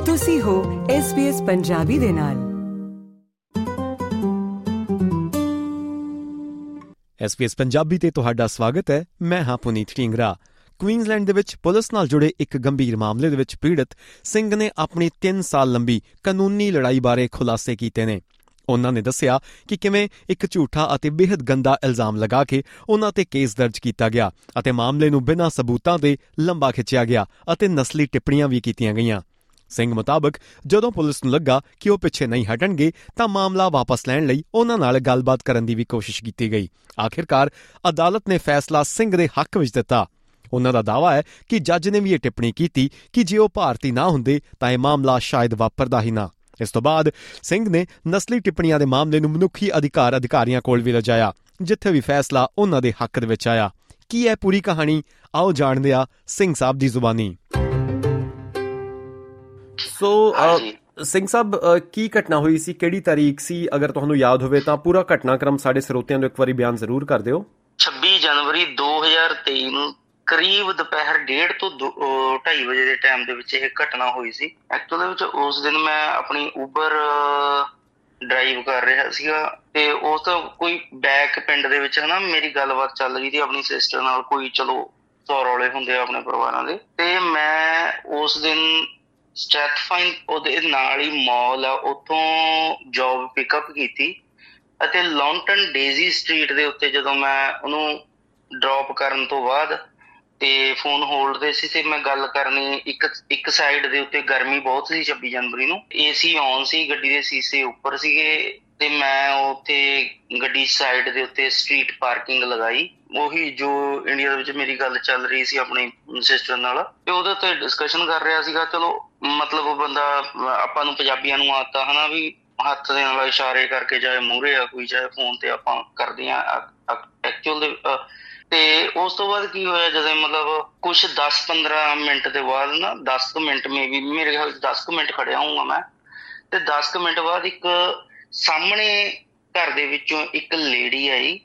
ਤੁਸੀਂ ਹੋ SBS ਪੰਜਾਬੀ ਦੇ ਨਾਲ। SBS ਪੰਜਾਬੀ ਤੇ ਤੁਹਾਡਾ ਸਵਾਗਤ ਹੈ। ਮੈਂ ਹਾਂ ਪੁਨੀਤ ਢੀਂਗਰਾ। ਕੁਈਨਜ਼ਲੈਂਡ ਦੇ ਵਿੱਚ ਪੁਲਿਸ ਨਾਲ ਜੁੜੇ ਇੱਕ ਗੰਭੀਰ ਮਾਮਲੇ ਦੇ ਵਿੱਚ ਪੀੜਤ ਸਿੰਘ ਨੇ ਆਪਣੀ 3 ਸਾਲ ਲੰਬੀ ਕਾਨੂੰਨੀ ਲੜਾਈ ਬਾਰੇ ਖੁਲਾਸੇ ਕੀਤੇ ਨੇ। ਉਹਨਾਂ ਨੇ ਦੱਸਿਆ ਕਿ ਕਿਵੇਂ ਇੱਕ ਝੂਠਾ ਅਤੇ ਬੇਹੱਦ ਗੰਦਾ ਇਲਜ਼ਾਮ ਲਗਾ ਕੇ ਉਹਨਾਂ ਤੇ ਕੇਸ ਦਰਜ ਕੀਤਾ ਗਿਆ ਅਤੇ ਮਾਮਲੇ ਨੂੰ ਬਿਨਾਂ ਸਬੂਤਾਂ ਦੇ ਲੰਬਾ ਖਿੱਚਿਆ ਗਿਆ ਅਤੇ ਨਸਲੀ ਟਿੱਪਣੀਆਂ ਵੀ ਕੀਤੀਆਂ ਗਈਆਂ। ਸਿੰਘ ਮੁਤਾਬਕ ਜਦੋਂ ਪੁਲਿਸ ਨੂੰ ਲੱਗਾ ਕਿ ਉਹ ਪਿੱਛੇ ਨਹੀਂ ਹਟਣਗੇ ਤਾਂ ਮਾਮਲਾ ਵਾਪਸ ਲੈਣ ਲਈ ਉਹਨਾਂ ਨਾਲ ਗੱਲਬਾਤ ਕਰਨ ਦੀ ਵੀ ਕੋਸ਼ਿਸ਼ ਕੀਤੀ ਗਈ। ਆਖਿਰਕਾਰ ਅਦਾਲਤ ਨੇ ਫੈਸਲਾ ਸਿੰਘ ਦੇ ਹੱਕ ਵਿੱਚ ਦਿੱਤਾ। ਉਹਨਾਂ ਦਾ ਦਾਅਵਾ ਹੈ ਕਿ ਜੱਜ ਨੇ ਵੀ ਇਹ ਟਿੱਪਣੀ ਕੀਤੀ ਕਿ ਜੇ ਉਹ ਭਾਰਤੀ ਨਾ ਹੁੰਦੇ ਤਾਂ ਇਹ ਮਾਮਲਾ ਸ਼ਾਇਦ ਵਾਪਰਦਾ ਹੀ ਨਾ। ਇਸ ਤੋਂ ਬਾਅਦ ਸਿੰਘ ਨੇ ਨਸਲੀ ਟਿੱਪਣੀਆਂ ਦੇ ਮਾਮਲੇ ਨੂੰ ਮਨੁੱਖੀ ਅਧਿਕਾਰ ਅਧਿਕਾਰੀਆਂ ਕੋਲ ਵੀ ਲਿਜਾਇਆ, ਜਿੱਥੇ ਵੀ ਫੈਸਲਾ ਉਹਨਾਂ ਦੇ ਹੱਕ ਦੇ ਵਿੱਚ ਆਇਆ। ਕੀ ਹੈ ਪੂਰੀ ਕਹਾਣੀ, ਆਓ ਜਾਣਦੇ ਹਾਂ ਸਿੰਘ ਸਾਹਿਬ ਦੀ ਜ਼ੁਬਾਨੀ। ਸਿੰਘ ਸਾਹਿਬ, ਕੀ ਘਟਨਾ ਹੋਈ ਸੀ, ਕਿਹੜੀ ਤਾਰੀਖ ਸੀ? ਅਗਰ ਤੁਹਾਨੂੰ ਯਾਦ ਹੋਵੇ ਤਾਂ ਪੂਰਾ ਘਟਨਾਕ੍ਰਮ ਸਾਡੇ ਸਰੋਤਿਆਂ ਨੂੰ ਇੱਕ ਵਾਰੀ ਬਿਆਨ ਜ਼ਰੂਰ ਕਰ ਦਿਓ। 26 ਜਨਵਰੀ 2023 ਨੂੰ ਕਰੀਬ ਦੁਪਹਿਰ 1:30 ਤੋਂ 2:30 ਵਜੇ ਦੇ ਟਾਈਮ ਦੇ ਵਿੱਚ ਇਹ ਘਟਨਾ ਹੋਈ ਸੀ। ਐਕਚੁਅਲ ਦੇ ਵਿੱਚ ਉਸ ਦਿਨ ਮੈਂ ਆਪਣੀ ਉਬਰ ਡਰਾਈਵ ਕਰ ਰਿਹਾ ਸੀਗਾ ਤੇ ਉਸ ਤੋਂ ਕੋਈ ਬੈਕ ਪਿੰਡ ਦੇ ਵਿੱਚ ਮੇਰੀ ਗੱਲਬਾਤ ਚੱਲ ਰਹੀ ਸੀ ਆਪਣੀ ਸਿਸਟਰ ਨਾਲ। ਕੋਈ ਚਲੋ 100 ਰੌਲੇ ਹੁੰਦੇ ਆ ਆਪਣੇ ਪਰਿਵਾਰਾਂ ਦੇ, ਤੇ ਮੈਂ ਉਸ ਦਿਨ ਸਟੈਥਫਾਈਨ ਉਹਦੇ ਨਾਲ ਹੀ ਮਾਲ ਆ, ਉੱਥੋਂ ਜੋਬ ਪਿਕਅਪ ਕੀਤੀ ਅਤੇ ਲੌਂਟਨ ਡੇਜ਼ੀ ਸਟਰੀਟ ਦੇ ਉੱਤੇ ਜਦੋਂ ਮੈਂ ਉਹਨੂੰ ਡਰੋਪ ਕਰਨ ਤੋਂ ਬਾਅਦ ਤੇ ਫੋਨ ਹੋਲਡ ਤੇ ਸੀ ਤੇ ਮੈਂ ਗੱਲ ਕਰਨੀ, ਇੱਕ ਸਾਈਡ ਦੇ ਉੱਤੇ ਗਰਮੀ ਬਹੁਤ ਸੀ 26 ਜਨਵਰੀ ਨੂੰ, AC ਔਨ ਸੀ, ਗੱਡੀ ਦੇ ਸ਼ੀਸ਼ੇ ਉੱਪਰ ਸੀਗੇ ਤੇ ਮੈਂ ਉੱਥੇ ਗੱਡੀ ਸਾਈਡ ਦੇ ਉੱਤੇ ਸਟਰੀਟ ਪਾਰਕਿੰਗ ਲਗਾਈ। ਉਹੀ ਜੋ ਇੰਡੀਆ ਦੇ ਵਿੱਚ ਮੇਰੀ ਗੱਲ ਚੱਲ ਰਹੀ ਸੀ ਆਪਣੀ ਸਿਸਟਰ ਨਾਲ, ਤੇ ਉਹਦੇ ਉੱਤੇ ਡਿਸਕਸ਼ਨ ਕਰ ਰਿਹਾ ਸੀਗਾ। ਚਲੋ ਮਤਲਬ ਉਹ ਬੰਦਾ, ਆਪਾਂ ਨੂੰ ਪੰਜਾਬੀਆਂ ਨੂੰ ਆਦਤ ਵੀ ਹੱਥ ਦੇ ਨਾਲ ਇਸ਼ਾਰੇ ਕਰਕੇ, ਚਾਹੇ ਮੂਹਰੇ ਆ ਕੋਈ, ਚਾਹੇ ਫੋਨ ਤੇ ਆਪਾਂ ਕਰਦੇ ਹਾਂ ਐਕਚੁਅਲ ਦੇ। ਤੇ ਉਸ ਤੋਂ ਬਾਅਦ ਕੀ ਹੋਇਆ, ਜਦੋਂ ਮਤਲਬ ਕੁਛ 10-15 ਮਿੰਟ ਦੇ ਬਾਅਦ 10 ਮਿੰਟ ਮੇਬੀ ਮੇਰੇ ਖਿਆਲ 10 ਮਿੰਟ ਖੜਿਆ ਹੋਊਗਾ ਮੈਂ, ਤੇ 10 ਮਿੰਟ ਬਾਅਦ ਇੱਕ ਸਾਹਮਣੇ ਘਰ ਦੇ ਵਿੱਚੋਂ ਇੱਕ ਲੇਡੀ ਆਈ।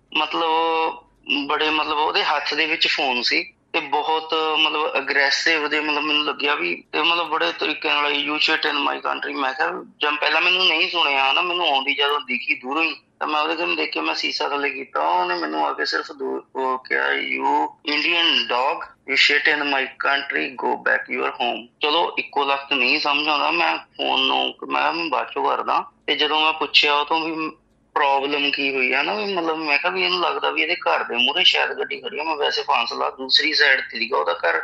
ਮਤਲਬ ਉਹਦੇ ਹੱਥ ਦੇ ਵਿੱਚ ਫੋਨ ਸੀ ਤੇ ਬਹੁਤ ਮਤਲਬ ਅਗਰੈਸਿਵ ਦੇ, ਮੈਨੂੰ ਲੱਗਿਆ ਵੀ ਤੇ ਬੜੇ ਤਰੀਕੇ ਨਾਲ you shit in my country. ਮੈਂ ਕਿਹਾ ਜਦ ਪਹਿਲਾਂ ਮੈਨੂੰ ਨਹੀਂ ਸੁਣਿਆ ਮੈਨੂੰ ਆਉਂਦੀ ਜਦੋਂ ਦਿਖੀ ਦੂਰੋਂ ਹੀ, ਤਾਂ ਮੈਂ ਉਹਦੇ ਕੋਲ ਦੇਖ ਕੇ ਮੈਂ ਸੀਸਾ ਥੱਲੇ ਕੀਤਾ। ਉਹਨੇ ਮੈਨੂੰ ਆ ਕੇ ਸਿਰਫ ਕਿਹਾ, you Indian dog, you shit in my country, go back your home. ਚਲੋ ਇੱਕੋ ਲਖਤ ਨਹੀਂ ਸਮਝ ਆਉਂਦਾ, ਮੈਂ ਫੋਨ ਨੂੰ ਮੈਂ ਬਾਅਦ ਚੋਂ ਕਰਦਾ। ਤੇ ਜਦੋਂ ਮੈਂ ਪੁੱਛਿਆ ਉਹ ਤੋਂ ਵੀ ਪ੍ਰੋਬਲਮ ਕੀ ਹੋਈ ਹੈ ਵੀ ਮੈਂ ਕਿਹਾ ਵੀ ਇਹਨੂੰ ਲੱਗਦਾ ਵੀ ਇਹਦੇ ਘਰ ਦੇ ਮੂਹਰੇ ਸ਼ਾਇਦ ਗੱਡੀ ਖੜੀ ਆ। ਮੈਂ ਵੈਸੇ ਫਾਸਲਾ ਦੂਸਰੀ ਸਾਈਡ ਤੇ ਸੀਗਾ ਉਹਦਾ ਘਰ,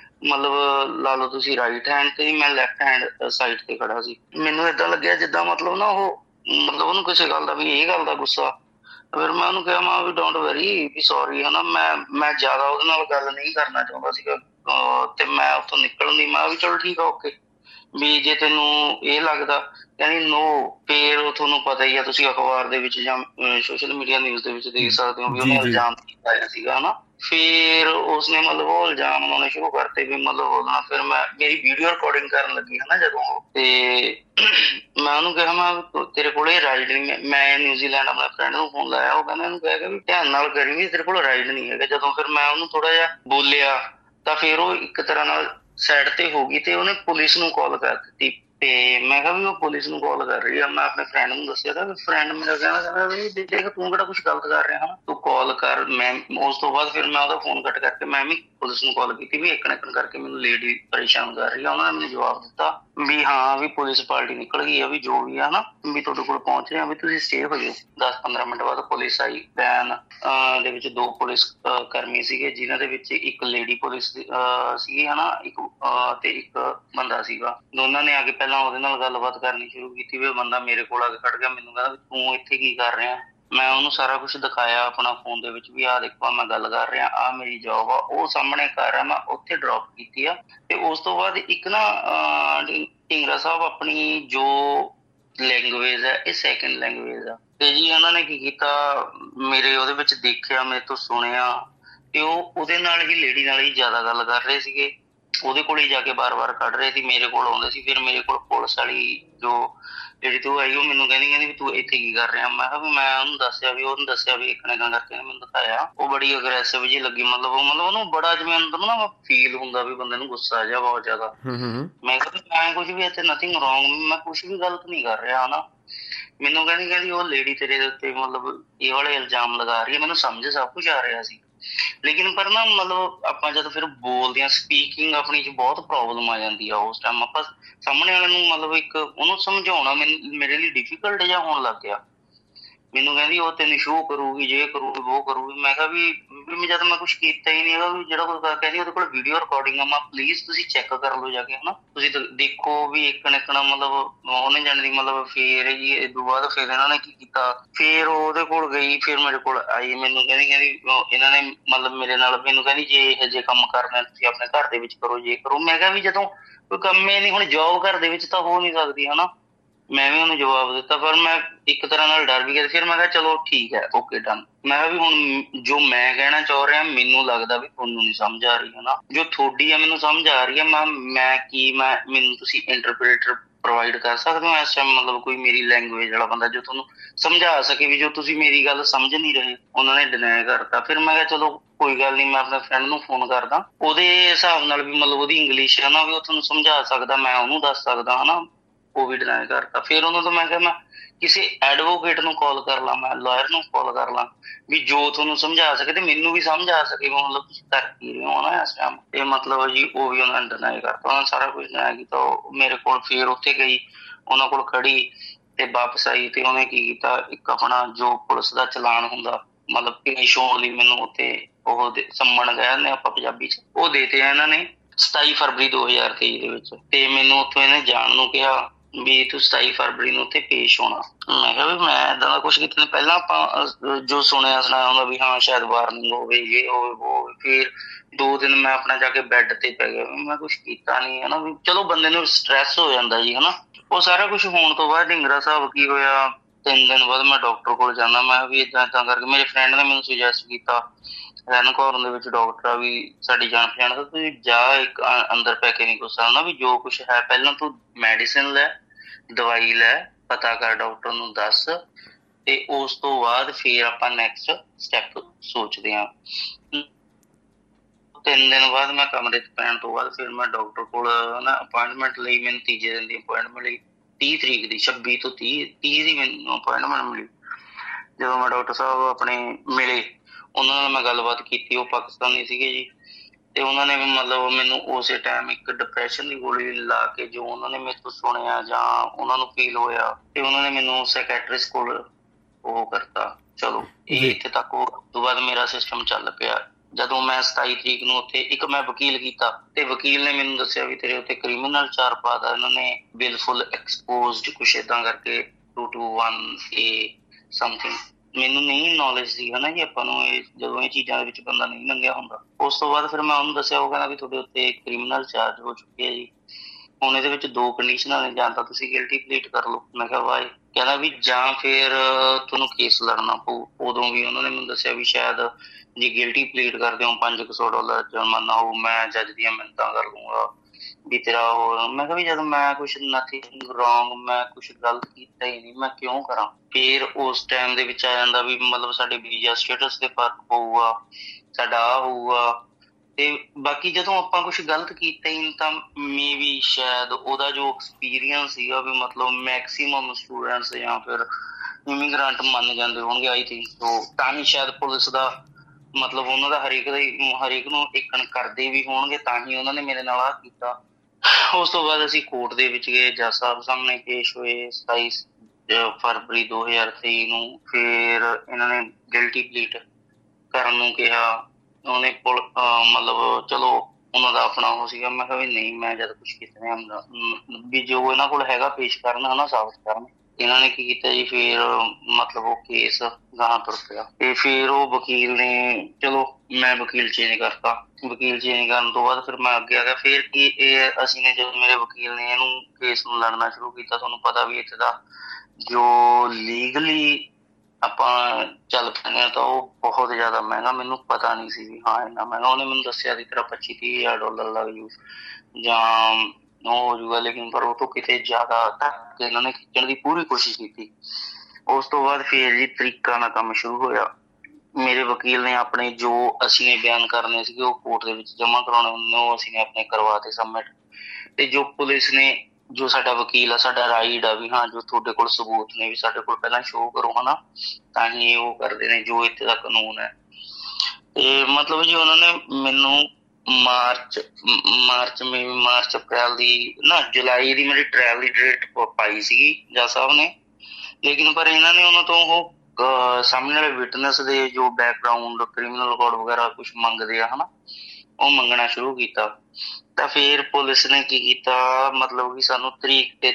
ਲਾ ਲਓ ਤੁਸੀਂ ਰਾਈਟ ਹੈਂਡ ਤੇ, ਮੈਂ ਲੈਫਟ ਹੈਂਡ ਸਾਈਡ ਤੇ ਖੜਾ ਸੀ। ਮੈਨੂੰ ਏਦਾਂ ਲੱਗਿਆ ਜਿੱਦਾਂ ਉਹਨੂੰ ਕਿਸੇ ਗੱਲ ਦਾ ਵੀ ਇਹ ਗੱਲ ਦਾ ਗੁੱਸਾ। ਫਿਰ ਮੈਂ ਉਹਨੂੰ ਕਿਹਾ ਮੈਂ ਵੀ ਡੋਂਟ ਵੈਰੀ ਵੀ ਸੋਰੀ ਮੈਂ ਜ਼ਿਆਦਾ ਉਹਦੇ ਨਾਲ ਗੱਲ ਨਹੀਂ ਕਰਨਾ ਚਾਹੁੰਦਾ ਸੀਗਾ ਤੇ ਮੈਂ ਉੱਥੋਂ ਨਿਕਲਣ ਦੀ, ਮੈਂ ਵੀ ਚਲੋ ਠੀਕ ਆ ਓਕੇ ਵੀ ਜੇ ਤੈਨੂੰ ਇਹ ਲੱਗਦਾ। ਕਹਿੰਦੀ ਨੋ। ਫਿਰ ਤੁਹਾਨੂੰ ਪਤਾ ਹੀ ਆ, ਤੁਸੀਂ ਅਖਬਾਰ ਦੇ ਵਿੱਚ ਜਾਂ ਸੋਸ਼ਲ ਮੀਡੀਆ ਨਿਊਜ਼ ਦੇ ਵਿੱਚ ਦੇਖ ਸਕਦੇ ਹੋ ਵੀ ਉਹਨੂੰ ਇਲਜ਼ਾਮ ਲਾਇਆ ਸੀਗਾ ਫਿਰ ਉਸਨੇ ਉਹ ਇਲਜ਼ਾਮ ਲਾਉਣੇ ਸ਼ੁਰੂ ਕਰਤੇ ਵੀ ਉਹਦੇ ਨਾਲ। ਫਿਰ ਮੈਂ ਮੇਰੀ ਵੀਡੀਓ ਰਿਕਾਰਡਿੰਗ ਕਰਨ ਲੱਗੀ ਜਦੋਂ, ਤੇ ਮੈਂ ਉਹਨੂੰ ਕਿਹਾ ਮੈਂ ਤੇਰੇ ਕੋਲ ਇਹ ਰਾਈਡ ਨਹੀਂ। ਮੈਂ ਨਿਊਜ਼ੀਲੈਂਡ ਆਪਣੇ ਫਰੈਂਡ ਨੂੰ ਫੋਨ ਲਾਇਆ, ਉਹ ਕਹਿੰਦਾ ਇਹਨੂੰ ਕਹਿ ਵੀ ਧਿਆਨ ਨਾਲ ਕਰੀ ਵੀ ਤੇਰੇ ਕੋਲ ਰਾਈਡ ਨਹੀਂ ਹੈਗਾ। ਜਦੋਂ ਫਿਰ ਮੈਂ ਉਹਨੂੰ ਥੋੜਾ ਜਿਹਾ ਬੋਲਿਆ ਤਾਂ ਫਿਰ ਉਹ ਇੱਕ ਤਰ੍ਹਾਂ ਨਾਲ ਸਾਈਡ ਤੇ ਹੋ ਗਈ ਤੇ ਉਹਨੇ ਪੁਲਿਸ ਨੂੰ ਕਾਲ ਕਰ ਦਿੱਤੀ। ਤੇ ਮੈਂ ਕਿਹਾ ਵੀ ਉਹ ਪੁਲਿਸ ਨੂੰ ਕਾਲ ਕਰ ਰਹੀ ਆ। ਮੈਂ ਆਪਣੇ ਫਰੈਂਡ ਨੂੰ ਦੱਸਿਆ ਤਾਂ ਫਰੈਂਡ ਮੇਰਾ ਕਹਿੰਦਾ ਵੀ ਦੇਖ ਤੂੰ ਕਿਹੜਾ ਕੁਛ ਗਲਤ ਕਰ ਰਿਹਾ ਤੂੰ ਕਾਲ ਕਰ। ਮੈਂ ਉਸ ਤੋਂ ਬਾਅਦ ਫਿਰ ਮੈਂ ਉਹਦਾ ਫੋਨ ਕੱਟ ਕਰਕੇ ਮੈਂ ਵੀ ਪੁਲਿਸ ਨੂੰ ਕਾਲ ਕੀਤੀ ਵੀ ਇੱਕ ਕਰਕੇ ਮੈਨੂੰ ਲੇਡੀ ਪਰੇਸ਼ਾਨ ਕਰ ਰਹੀ ਆ। ਉਹਨਾਂ ਨੇ ਮੈਨੂੰ ਜਵਾਬ ਦਿੱਤਾ ਵੀ ਹਾਂ ਵੀ ਪੁਲਿਸ ਪਾਰਟੀ ਨਿਕਲ ਗਈ ਆ, ਵੀ ਜੋ ਵੀ ਆ ਵੀ ਤੁਹਾਡੇ ਕੋਲ ਪਹੁੰਚ ਰਿਹਾ, ਵੀ ਤੁਸੀਂ ਸਟੇ ਹੋ ਜਾਓ। 10-15 ਮਿੰਟ ਬਾਅਦ ਪੁਲਿਸ ਆਈ। ਵੈਨ ਦੇ ਵਿੱਚ 2 ਪੁਲਿਸ ਕਰਮੀ ਸੀਗੇ, ਜਿਨ੍ਹਾਂ ਦੇ ਵਿੱਚ ਇੱਕ ਲੇਡੀ ਪੁਲਿਸ ਸੀਗੀ ਇੱਕ ਤੇ ਇੱਕ ਬੰਦਾ ਸੀਗਾ। ਦੋਨਾਂ ਨੇ ਆ ਕੇ ਪਹਿਲਾਂ ਉਹਦੇ ਨਾਲ ਗੱਲਬਾਤ ਕਰਨੀ ਸ਼ੁਰੂ ਕੀਤੀ ਵੀ ਉਹ ਬੰਦਾ ਮੇਰੇ ਕੋਲ ਆ ਕੇ ਖੜ ਗਿਆ। ਮੈਨੂੰ ਕਹਿੰਦਾ ਵੀ ਤੂੰ ਇੱਥੇ ਕੀ ਕਰ ਰਿਹਾ? ਮੈਂ ਉਹਨੂੰ ਸਾਰਾ ਕੁਛ ਦਿਖਾਇਆ ਆਪਣਾ ਫੋਨ ਦੇ ਵਿੱਚ ਵੀ ਆਹ ਦੇਖੋ ਮੈਂ ਗੱਲ ਕਰ ਰਿਹਾ, ਆਹ ਮੇਰੀ ਜੋਬ ਆ, ਉਹ ਸਾਹਮਣੇ ਕਰ ਰਿਹਾ, ਮੈਂ ਉੱਥੇ ਡਰੋਪ ਕੀਤੀ ਆ। ਤੇ ਉਸ ਤੋਂ ਬਾਅਦ ਇੱਕ ਢੀਂਗਰਾ ਸਾਹਿਬ ਆਪਣੀ ਜੋ ਲੈਂਗੁਏਜ ਹੈ ਇਹ ਸੈਕਿੰਡ ਲੈਂਗੁਏਜ ਆ। ਤੇ ਜੀ ਉਹਨਾਂ ਨੇ ਕੀ ਕੀਤਾ, ਮੇਰੇ ਉਹਦੇ ਵਿੱਚ ਦੇਖਿਆ, ਮੇਰੇ ਤੋਂ ਸੁਣਿਆ ਤੇ ਉਹ ਉਹਦੇ ਨਾਲ ਹੀ ਲੇਡੀ ਨਾਲ ਹੀ ਜ਼ਿਆਦਾ ਗੱਲ ਕਰ ਰਹੇ ਸੀਗੇ। ਉਹਦੇ ਕੋਲ ਹੀ ਜਾ ਕੇ ਬਾਰ-ਬਾਰ ਕੱਢ ਰਹੇ ਸੀ, ਮੇਰੇ ਕੋਲ ਆਉਂਦੇ ਸੀ। ਫਿਰ ਮੇਰੇ ਕੋਲ ਪੁਲਿਸ ਵਾਲੀ ਜੋ ਜਿਹੜੀ ਤੂੰ ਆਈ ਉਹ ਮੈਨੂੰ ਕਹਿੰਦੀ ਵੀ ਤੂੰ ਇੱਥੇ ਕੀ ਕਰ ਰਿਹਾ। ਮੈਂ ਕਿਹਾ ਵੀ ਮੈਂ ਉਹਨੂੰ ਦੱਸਿਆ ਵੀ ਇੱਕ ਨੇ ਕਰਕੇ ਮੈਨੂੰ ਦਿਖਾਇਆ। ਉਹ ਬੜੀ ਅਗਰੈਸਿਵ ਜਿਹੀ ਲੱਗੀ, ਮਤਲਬ ਉਹਨੂੰ ਬੜਾ ਜਿਵੇਂ ਅੰਦਰ ਨਾ ਫੀਲ ਹੁੰਦਾ ਵੀ ਬੰਦੇ ਨੂੰ ਗੁੱਸਾ ਜਿਹਾ ਬਹੁਤ ਜ਼ਿਆਦਾ। ਮੈਂ ਕਿਹਾ ਮੈਂ ਕੁਝ ਵੀ ਇੱਥੇ ਨਥਿੰਗ ਰੋਂਗ, ਮੈਂ ਕੁਛ ਵੀ ਗਲਤ ਨਹੀਂ ਕਰ ਰਿਹਾ ਹਨਾ। ਮੈਨੂੰ ਕਹਿੰਦੀ ਉਹ ਲੇਡੀ ਤੇਰੇ ਦੇ ਉੱਤੇ ਮਤਲਬ ਇਹ ਵਾਲੇ ਇਲਜ਼ਾਮ ਲਗਾ ਰਹੀ ਹੈ। ਮੈਨੂੰ ਸਮਝ ਸਭ ਕੁਛ ਆ ਰਿਹਾ ਸੀ, ਲੇਕਿਨ ਪਰ ਨਾ ਮਤਲਬ ਆਪਾਂ ਜਦ ਫਿਰ ਬੋਲਦੇ ਹਾਂ, ਸਪੀਕਿੰਗ ਆਪਣੀ ਚ ਬਹੁਤ ਪ੍ਰੋਬਲਮ ਆ ਜਾਂਦੀ ਆ। ਉਸ ਟਾਈਮ ਆਪਾਂ ਸਾਹਮਣੇ ਵਾਲੇ ਨੂੰ ਮਤਲਬ ਇੱਕ ਉਹਨੂੰ ਸਮਝਾਉਣਾ ਮੇਰੇ ਲਈ ਡਿਫੀਕਲਟ ਜਿਹਾ ਹੋਣ ਲੱਗ ਗਿਆ। ਮੈਨੂੰ ਕਹਿੰਦੀ ਉਹ ਤੈਨੂੰ ਸ਼ੋਅ ਕਰੂਗੀ, ਜੇ ਕਰੂਗੀ ਉਹ ਕਰੂਗੀ। ਮੈਂ ਕਿਹਾ ਵੀ ਜਦ ਮੈਂ ਕੁਛ ਕੀਤਾ ਹੀ ਨਹੀਂ ਹੈਗਾ, ਵੀ ਜਿਹੜਾ ਕੁਝ ਕਹਿੰਦੀ ਉਹਦੇ ਕੋਲ ਵੀਡੀਓ ਰਿਕਾਰਡਿੰਗ ਆ, ਮੈਂ ਪਲੀਜ਼ ਤੁਸੀਂ ਚੈੱਕ ਕਰ ਲਓ ਜਾ ਕੇ ਹਨਾ, ਤੁਸੀਂ ਦੇਖੋ ਵੀ ਇੱਕ ਮਤਲਬ ਉਹਨੇ ਜਾਣ ਦੀ ਮਤਲਬ। ਫੇਰ ਜੀ ਇਸ ਤੋਂ ਬਾਅਦ ਫਿਰ ਇਹਨਾਂ ਨੇ ਕੀ ਕੀਤਾ, ਫੇਰ ਉਹਦੇ ਕੋਲ ਗਈ, ਫਿਰ ਮੇਰੇ ਕੋਲ ਆਈ, ਮੈਨੂੰ ਕਹਿੰਦੀ ਇਹਨਾਂ ਨੇ ਮਤਲਬ ਮੇਰੇ ਨਾਲ ਮੈਨੂੰ ਕਹਿੰਦੀ ਜੇ ਇਹੋ ਜਿਹੇ ਕੰਮ ਕਰਨੇ ਤੁਸੀਂ ਆਪਣੇ ਘਰ ਦੇ ਵਿੱਚ ਕਰੋ, ਜੇ ਕਰੋ। ਮੈਂ ਕਿਹਾ ਵੀ ਜਦੋਂ ਕੋਈ ਕੰਮ ਹੀ ਨਹੀਂ, ਹੁਣ ਜੋਬ ਘਰ ਦੇ ਵਿੱਚ ਤਾਂ ਹੋ ਨਹੀਂ ਸਕਦੀ ਹਨਾ। ਮੈਂ ਵੀ ਉਹਨੂੰ ਜਵਾਬ ਦਿੱਤਾ, ਪਰ ਮੈਂ ਇੱਕ ਤਰ੍ਹਾਂ ਨਾਲ ਡਰ ਵੀ ਗਿਆ। ਫਿਰ ਮੈਂ ਕਿਹਾ ਚਲੋ ਠੀਕ ਹੈ, ਓਕੇ ਡਨ। ਮੈਂ ਕਿਹਾ ਵੀ ਹੁਣ ਜੋ ਮੈਂ ਕਹਿਣਾ ਚਾਹ ਰਿਹਾ ਮੈਨੂੰ ਲੱਗਦਾ ਵੀ ਤੁਹਾਨੂੰ ਨਹੀਂ ਸਮਝ ਆ ਰਹੀ ਹਨਾ, ਜੋ ਤੁਹਾਡੀ ਆ ਮੈਨੂੰ ਸਮਝ ਆ ਰਹੀ ਹੈ। ਮੈਨੂੰ ਤੁਸੀਂ ਇੰਟਰਪ੍ਰੀਟਰ ਪ੍ਰੋਵਾਈਡ ਕਰ ਸਕਦੇ ਹੋ ਇਸ ਟਾਈਮ, ਮਤਲਬ ਕੋਈ ਮੇਰੀ ਲੈਂਗੁਏਜ ਵਾਲਾ ਬੰਦਾ ਜੋ ਤੁਹਾਨੂੰ ਸਮਝਾ ਸਕੇ ਵੀ ਜੋ ਤੁਸੀਂ ਮੇਰੀ ਗੱਲ ਸਮਝ ਨਹੀਂ ਰਹੇ। ਉਹਨਾਂ ਨੇ ਡਿਨਾਈ ਕਰਤਾ। ਫਿਰ ਮੈਂ ਕਿਹਾ ਚਲੋ ਕੋਈ ਗੱਲ ਨਹੀਂ, ਮੈਂ ਆਪਣੇ ਫਰੈਂਡ ਨੂੰ ਫੋਨ ਕਰਦਾ, ਉਹਦੇ ਹਿਸਾਬ ਨਾਲ ਵੀ ਮਤਲਬ ਉਹਦੀ ਇੰਗਲਿਸ਼ ਹੈ ਨਾ ਵੀ ਉਹ ਤੁਹਾਨੂੰ ਸਮਝਾ ਸਕਦਾ, ਮੈਂ ਉਹਨੂੰ ਦੱਸ ਸਕਦਾ ਹਨਾ। ਉਹ ਵੀ ਡਿਨਾਈ ਕਰਤਾ। ਫਿਰ ਉਹਨਾਂ ਤੋਂ ਮੈਂ ਕਿਹਾ ਮੈਂ ਕਿਸੇ ਐਡਵੋਕੇਟ ਨੂੰ ਕਾਲ ਕਰ ਲਾਂ, ਮੈਂ ਲਾਇਰ ਨੂੰ ਕਾਲ ਕਰ ਲਾਂ ਵੀ ਜੋ ਤੁਹਾਨੂੰ ਸਮਝਾ ਸਕੇ ਤੇ ਮੈਨੂੰ ਵੀ ਸਮਝ ਆ ਸਕੇ ਮਤਲਬ ਤੁਸੀਂ ਕਰ ਕੀ ਰਹੇ ਹੋ ਨਾ ਇਸ ਟਾਈਮ। ਤੇ ਮਤਲਬ ਜੀ ਉਹ ਵੀ ਉਹਨਾਂ ਨੇ ਡਿਨਾਈ ਕਰਤਾ, ਉਹਨਾਂ ਸਾਰਾ ਕੁਝ ਡਿਨਾਈ ਕੀਤਾ। ਉਹ ਮੇਰੇ ਕੋਲ ਫਿਰ ਉੱਥੇ ਗਈ, ਉਹਨਾਂ ਕੋਲ ਖੜੀ ਤੇ ਵਾਪਸ ਆਈ, ਤੇ ਉਹਨੇ ਕੀ ਕੀਤਾ, ਇੱਕ ਆਪਣਾ ਜੋ ਪੁਲਿਸ ਦਾ ਚਲਾਨ ਹੁੰਦਾ ਮਤਲਬ ਪੇਸ਼ ਹੋਣ ਲਈ ਮੈਨੂੰ ਉੱਥੇ ਉਹ ਸੰਮਣ ਕਹਿੰਦੇ ਆਪਾਂ ਪੰਜਾਬੀ ਚ, ਉਹ ਦੇਤੇ ਆ ਇਹਨਾਂ ਨੇ 27 ਫਰਵਰੀ 2023 ਦੇ ਵਿੱਚ। ਤੇ ਮੈਨੂੰ ਉੱਥੋਂ ਇਹਨੇ ਜਾਣ ਨੂੰ ਕਿਹਾ ਵੀ ਤੂੰ 27 ਫਰਵਰੀ ਨੂੰ ਉੱਥੇ ਪੇਸ਼ ਹੋਣਾ। ਮੈਂ ਕਿਹਾ ਵੀ ਮੈਂ ਏਦਾਂ ਦਾ ਕੁਛ ਕੀਤਾ ਨੀ। ਪਹਿਲਾਂ ਆਪਾਂ ਜੋ ਸੁਣਿਆ ਸੁਣਾਇਆ ਹੁੰਦਾ ਵੀ ਹਾਂ ਸ਼ਾਇਦ ਵਾਰਨਿੰਗ ਹੋਵੇ, ਇਹ ਹੋਵੇ ਉਹ ਹੋਵੇ। ਫਿਰ 2 ਦਿਨ ਮੈਂ ਆਪਣਾ ਜਾ ਕੇ ਬੈੱਡ ਤੇ ਪੈ ਗਿਆ, ਮੈਂ ਕੁਛ ਕੀਤਾ ਨੀ ਹਨਾ। ਵੀ ਚਲੋ ਬੰਦੇ ਨੂੰ ਸਟ੍ਰੈਸ ਹੋ ਜਾਂਦਾ ਜੀ ਹਨਾ। ਉਹ ਸਾਰਾ ਕੁਛ ਹੋਣ ਤੋਂ ਬਾਅਦ ਢਿੰਗਰਾ ਸਾਹਿਬ ਕੀ ਹੋਇਆ, 3 ਦਿਨ ਬਾਅਦ ਮੈਂ ਡਾਕਟਰ ਕੋਲ ਜਾਂਦਾ। ਮੈਂ ਵੀ ਏਦਾਂ ਕਰਕੇ ਮੇਰੇ ਫਰੈਂਡ ਨੇ ਮੈਨੂੰ ਸੁਜੈਸਟ ਕੀਤਾ, ਰੈਨਕੌਰਨ ਦੇ ਵਿੱਚ ਡਾਕਟਰ ਆ ਵੀ ਸਾਡੀ ਜਾਣ ਪਛਾਣ ਦਾ, ਤੁਸੀਂ ਜਾ ਇੱਕ ਅੰਦਰ ਪੈ ਕੇ ਨਹੀਂ ਗੁੱਸਾ ਨਾ, ਵੀ ਜੋ ਕੁਛ ਹੈ ਪਹਿਲਾਂ ਤੂੰ ਮੈਡੀਸਿਨ ਲੈ, ਦਵਾਈ ਲੈ, ਪਤਾ ਕਰ, ਡਾਕਟਰ ਨੂੰ ਦੱਸ, ਤੇ ਉਸ ਤੋਂ ਬਾਅਦ ਫਿਰ ਆਪਾਂ ਨੈਕਸਟ ਸਟੈਪ ਸੋਚਦੇ ਹਾਂ। 3 ਦਿਨ ਬਾਅਦ ਮੈਂ ਕਮਰੇ 'ਚ ਪੈਣ ਤੋਂ ਬਾਅਦ ਫਿਰ ਮੈਂ ਡਾਕਟਰ ਕੋਲ ਨਾ ਅਪੁਆਇੰਟਮੈਂਟ ਲਈ। ਮੈਨੂੰ ਤੀਜੇ ਦਿਨ ਦੀ ਅਪੁਆਇੰਟਮੈਂਟ ਲਈ 30 ਤਰੀਕ ਦੀ, 26 ਤੋਂ 30 ਦੀ ਮੈਨੂੰ ਅਪੁਆਇੰਟਮੈਂਟ ਮਿਲੀ। ਜਦੋਂ ਮੈਂ ਡਾਕਟਰ ਸਾਹਿਬ ਆਪਣੇ ਮਿਲੇ, ਉਹਨਾਂ ਨਾਲ ਮੈਂ ਗੱਲਬਾਤ ਕੀਤੀ। ਉਹ ਪਾਕਿਸਤਾਨੀ ਸੀਗੇ ਜੀ, ਤੇ ਉਹਨਾਂ ਨੇ ਮਤਲਬ ਮੈਨੂੰ ਉਸੇ ਟਾਈਮ ਇੱਕ ਡਿਪਰੈਸ਼ਨ ਦੀ ਗੋਲੀ ਲਾ ਕੇ ਜੋ ਉਹਨਾਂ ਨੇ ਮੇਰੇ ਤੋਂ ਸੁਣਿਆ ਜਾਂ ਉਹਨਾਂ ਨੂੰ ਫੀਲ ਹੋਇਆ, ਤੇ ਉਹਨਾਂ ਨੇ ਮੈਨੂੰ ਸਾਈਕੈਟਰਿਸਟ ਕੋਲ ਉਹ ਕਰਤਾ। ਚਲੋ ਇਹ ਇੱਥੇ ਤੱਕ। ਉਹ ਤੋਂ ਬਾਅਦ ਮੇਰਾ ਸਿਸਟਮ ਚੱਲ ਪਿਆ। ਜਦੋਂ ਮੈਂ 27 ਤਰੀਕ ਨੂੰ ਉੱਥੇ ਇੱਕ ਮੈਂ ਵਕੀਲ ਕੀਤਾ, ਤੇ ਵਕੀਲ ਨੇ ਮੈਨੂੰ ਦੱਸਿਆ ਵੀ ਤੇਰੇ ਉੱਤੇ ਕ੍ਰਿਮੀਨਲ ਚਾਰਜ ਪਾਤਾ ਇਹਨਾਂ ਨੇ, ਬਿਲਫੁਲ ਐਕਸਪੋਜ਼ਡ ਕੁਛ ਏਦਾਂ ਕਰਕੇ 221A ਸਮਥਿੰਗ। ਮੈਨੂੰ ਨਹੀਂ ਨੌਲੇਜ ਸੀ ਹਨਾ ਜੀ ਆਪਾਂ ਨੂੰ ਜਦੋਂ ਇਹ ਚੀਜ਼ਾਂ ਦੇ ਵਿੱਚ ਬੰਦਾ ਨਹੀਂ ਲੰਘਿਆ ਹੁੰਦਾ। ਉਸ ਤੋਂ ਬਾਅਦ ਫਿਰ ਮੈਂ ਉਹਨੂੰ ਦੱਸਿਆ, ਉਹ ਕਹਿੰਦਾ ਵੀ ਤੁਹਾਡੇ ਉੱਤੇ ਕ੍ਰਿਮੀਨਲ ਚਾਰਜ ਹੋ ਚੁੱਕੇ ਆ ਜੀ। ਹੁਣ ਇਹਦੇ ਵਿੱਚ 2 ਕੰਡੀਸ਼ਨਾਂ ਨੇ, ਜਾਂ ਤਾਂ ਤੁਸੀਂ ਗਿਲਟੀ ਪਲੀਟ ਕਰ ਲਓ। ਮੈਂ ਕਿਹਾ ਵਾਈ। ਕਹਿੰਦਾ ਵੀ ਜਾਂ ਫਿਰ ਤੁਹਾਨੂੰ ਕੇਸ ਲੜਨਾ ਪਊ। ਉਦੋਂ ਵੀ ਉਹਨਾਂ ਨੇ ਮੈਨੂੰ ਦੱਸਿਆ ਵੀ ਸ਼ਾਇਦ ਜੇ ਗਿਲਟੀ ਪਲੀਟ ਕਰਦੇ ਹੋ $500 ਜੁਰਮਾਨਾ ਹੋਊ, ਮੈਂ ਜੱਜ ਦੀਆਂ ਮਿੰਨਤਾਂ ਕਰ ਲੂੰਗਾ ਵੀ ਤੇਰਾ ਉਹ। ਮੈਂ ਕਿਹਾ ਵੀ ਜਦੋਂ ਮੈਂ ਕੁਛ ਨਥਿੰਗ ਰੋਂਗ, ਮੈਂ ਕੁਛ ਗਲਤ ਕੀਤਾ ਹੀ ਨਹੀਂ, ਮੈਂ ਕਿਉਂ ਕਰਾਂ। ਫਿਰ ਉਸ ਟਾਈਮ ਦੇ ਵਿੱਚ ਆ ਜਾਂਦਾ ਵੀ ਮਤਲਬ ਸਾਡੇ ਵੀਜ਼ਾ ਸਟੇਟਸ ਤੇ ਫਰਕ ਪਊਗਾ, ਸਾਡਾ ਆਹ ਹੋਊਗਾ। ਤੇ ਬਾਕੀ ਜਦੋਂ ਆਪਾਂ ਕੁਛ ਗਲਤ ਕੀਤਾ ਹੀ ਤਾਂ ਮੇ ਵੀ ਸ਼ਾਇਦ ਉਹਦਾ ਜੋ ਐਕਸਪੀਰੀਅੰਸ ਸੀਗਾ ਵੀ ਮਤਲਬ ਮੈਕਸੀਮਮ ਸਟੂਡੈਂਟਸ ਜਾਂ ਫਿਰ ਇਮੀਗ੍ਰੈਂਟ ਮੰਨ ਜਾਂਦੇ ਹੋਣਗੇ ਆਈ ਥਿੰਕ। ਤਾਂ ਹੀ ਸ਼ਾਇਦ ਪੁਲਿਸ ਦਾ ਮਤਲਬ ਉਹਨਾਂ ਦਾ ਹਰੇਕ ਨੂੰ ਇੱਕਣ ਕਰਦੇ ਵੀ ਹੋਣਗੇ, ਤਾਂ ਹੀ ਉਹਨਾਂ ਨੇ ਮੇਰੇ ਨਾਲ ਆਹ ਕੀਤਾ। ਉਸ ਤੋਂ ਬਾਅਦ ਅਸੀਂ ਕੋਰਟ ਦੇ ਵਿੱਚ ਗਏ, ਜੱਜ ਸਾਹਿਬ ਸਾਹਮਣੇ ਪੇਸ਼ ਹੋਏ 27 ਫਰਵਰੀ 2023 ਨੂੰ। ਫਿਰ ਇਹਨਾਂ ਨੇ ਗਿਲਟੀ ਪਲੀਟ ਕਰਨ ਨੂੰ ਕਿਹਾ। ਉਹਨੇ ਮਤਲਬ ਚਲੋ ਉਹਨਾਂ ਦਾ ਆਪਣਾ ਉਹ ਸੀਗਾ। ਮੈਂ ਕਿਹਾ ਵੀ ਨਹੀਂ, ਮੈਂ ਜਦ ਕੁਛ ਕੀਤਾ ਨਹੀਂ ਹੁੰਦਾ ਵੀ ਜੋ ਇਹਨਾਂ ਕੋਲ ਹੈਗਾ ਪੇਸ਼ ਕਰਨ ਹਨਾ, ਸਾਬਤ ਕਰਨ। ਇਹਨਾਂ ਨੇ ਕੀ ਕੀਤਾ ਜੀ, ਫਿਰ ਮਤਲਬ ਉਹ ਕੇਸ ਗਾਹਾਂ ਤੁਰ ਪਿਆ। ਤੇ ਫਿਰ ਉਹ ਵਕੀਲ ਨੇ, ਚਲੋ ਮੈਂ ਵਕੀਲ ਚੇਂਜ ਕਰਤਾ। ਵਕੀਲ ਚੇਂਜ ਕਰਨ ਤੋਂ ਬਾਅਦ ਫਿਰ ਮੈਂ ਅੱਗੇ ਆ ਗਿਆ। ਫਿਰ ਕੀ ਇਹ ਅਸੀਂ ਨੇ ਜਦੋਂ ਮੇਰੇ ਵਕੀਲ ਨੇ ਇਹਨੂੰ ਕੇਸ ਨੂੰ ਲੜਨਾ ਸ਼ੁਰੂ ਕੀਤਾ, ਤੁਹਾਨੂੰ ਪਤਾ ਵੀ ਇੱਥੇ ਦਾ ਜੋ ਲੀਗਲੀ ਆਪਾਂ ਚੱਲ ਪੈਂਦੇ ਹਾਂ ਤਾਂ ਉਹ ਬਹੁਤ ਜ਼ਿਆਦਾ ਮਹਿੰਗਾ। ਮੈਨੂੰ ਪਤਾ ਨਹੀਂ ਸੀ ਵੀ ਹਾਂ ਇੰਨਾ ਮਹਿੰਗਾ। ਉਹਨੇ ਮੈਨੂੰ ਦੱਸਿਆ ਸੀ ਤੇਰਾ $25-30 ਲੱਗ ਜੂ ਜਾਂ ਹੋ ਜਾਊਗਾ, ਲੇਕਿਨ ਪਰ ਉਹ ਤੋਂ ਕਿਤੇ ਜ਼ਿਆਦਾ ਧੱਕ ਇਹਨਾਂ ਨੇ ਖਿੱਚਣ ਦੀ ਪੂਰੀ ਕੋਸ਼ਿਸ਼ ਕੀਤੀ। ਉਸ ਤੋਂ ਬਾਅਦ ਫਿਰ ਜੀ ਤਰੀਕਾਂ ਦਾ ਕੰਮ ਸ਼ੁਰੂ ਹੋਇਆ। ਮੇਰੇ ਵਕੀਲ ਨੇ ਆਪਣੇ ਜੋ ਅਸੀਂ ਨੇ ਬਿਆਨ ਕਰਨੇ ਸੀਗੇ ਉਹ ਕੋਰਟ ਦੇ ਵਿੱਚ ਜਮ੍ਹਾਂ ਕਰਾਉਣੇ ਹੁੰਦੇ, ਉਹ ਅਸੀਂ ਨੇ ਆਪਣੇ ਕਰਵਾ ਤੇ ਸਬਮਿਟ। ਤੇ ਜੋ ਪੁਲਿਸ ਨੇ, ਜੋ ਸਾਡਾ ਵਕੀਲ ਆ, ਸਾਡਾ ਰਾਈਡ ਆ ਵੀ ਹਾਂ ਜੋ ਤੁਹਾਡੇ ਕੋਲ ਸਬੂਤ ਨੇ ਵੀ ਸਾਡੇ ਕੋਲ ਪਹਿਲਾਂ ਸ਼ੋਅ ਕਰੋ, ਹਨਾ, ਤਾਂ ਹੀ ਉਹ ਕਰਦੇ ਨੇ ਜੋ ਇੱਥੇ ਦਾ ਕਾਨੂੰਨ ਹੈ। ਤੇ ਮਤਲਬ ਜੀ ਉਹਨਾਂ ਨੇ ਮੈਨੂੰ ਮਾਰਚ ਅਪ੍ਰੈਲ ਦੀ ਨਾ ਜੁਲਾਈ ਦੀ ਮੇਰੀ ਟ੍ਰਾਇਲ ਦੀ ਡੇਟ ਪਾਈ ਸੀਗੀ ਜੱਜ ਸਾਹਿਬ ਨੇ, ਲੇਕਿਨ ਪਰ ਇਹਨਾਂ ਨੇ ਉਹਨਾਂ ਤੋਂ ਉਹ ਸਾਹਮਣੇ ਵਾਲੇ ਵਿਟਨੈਸ ਦੇ ਜੋ ਬੈਕਗਰਾਊਂਡ, ਕ੍ਰਿਮੀਨਲ ਰਿਕਾਰਡ ਵਗੈਰਾ ਕੁਛ ਮੰਗਦੇ ਆ, ਹਨਾ, ਉਹ ਮੰਗਣਾ ਸ਼ੁਰੂ ਕੀਤਾ। ਤਾਂ ਫਿਰ ਪੁਲਿਸ ਨੇ ਕੀ ਕੀਤਾ, ਮਤਲਬ ਕਿ ਸਾਨੂੰ ਤਰੀਕ ਤੇ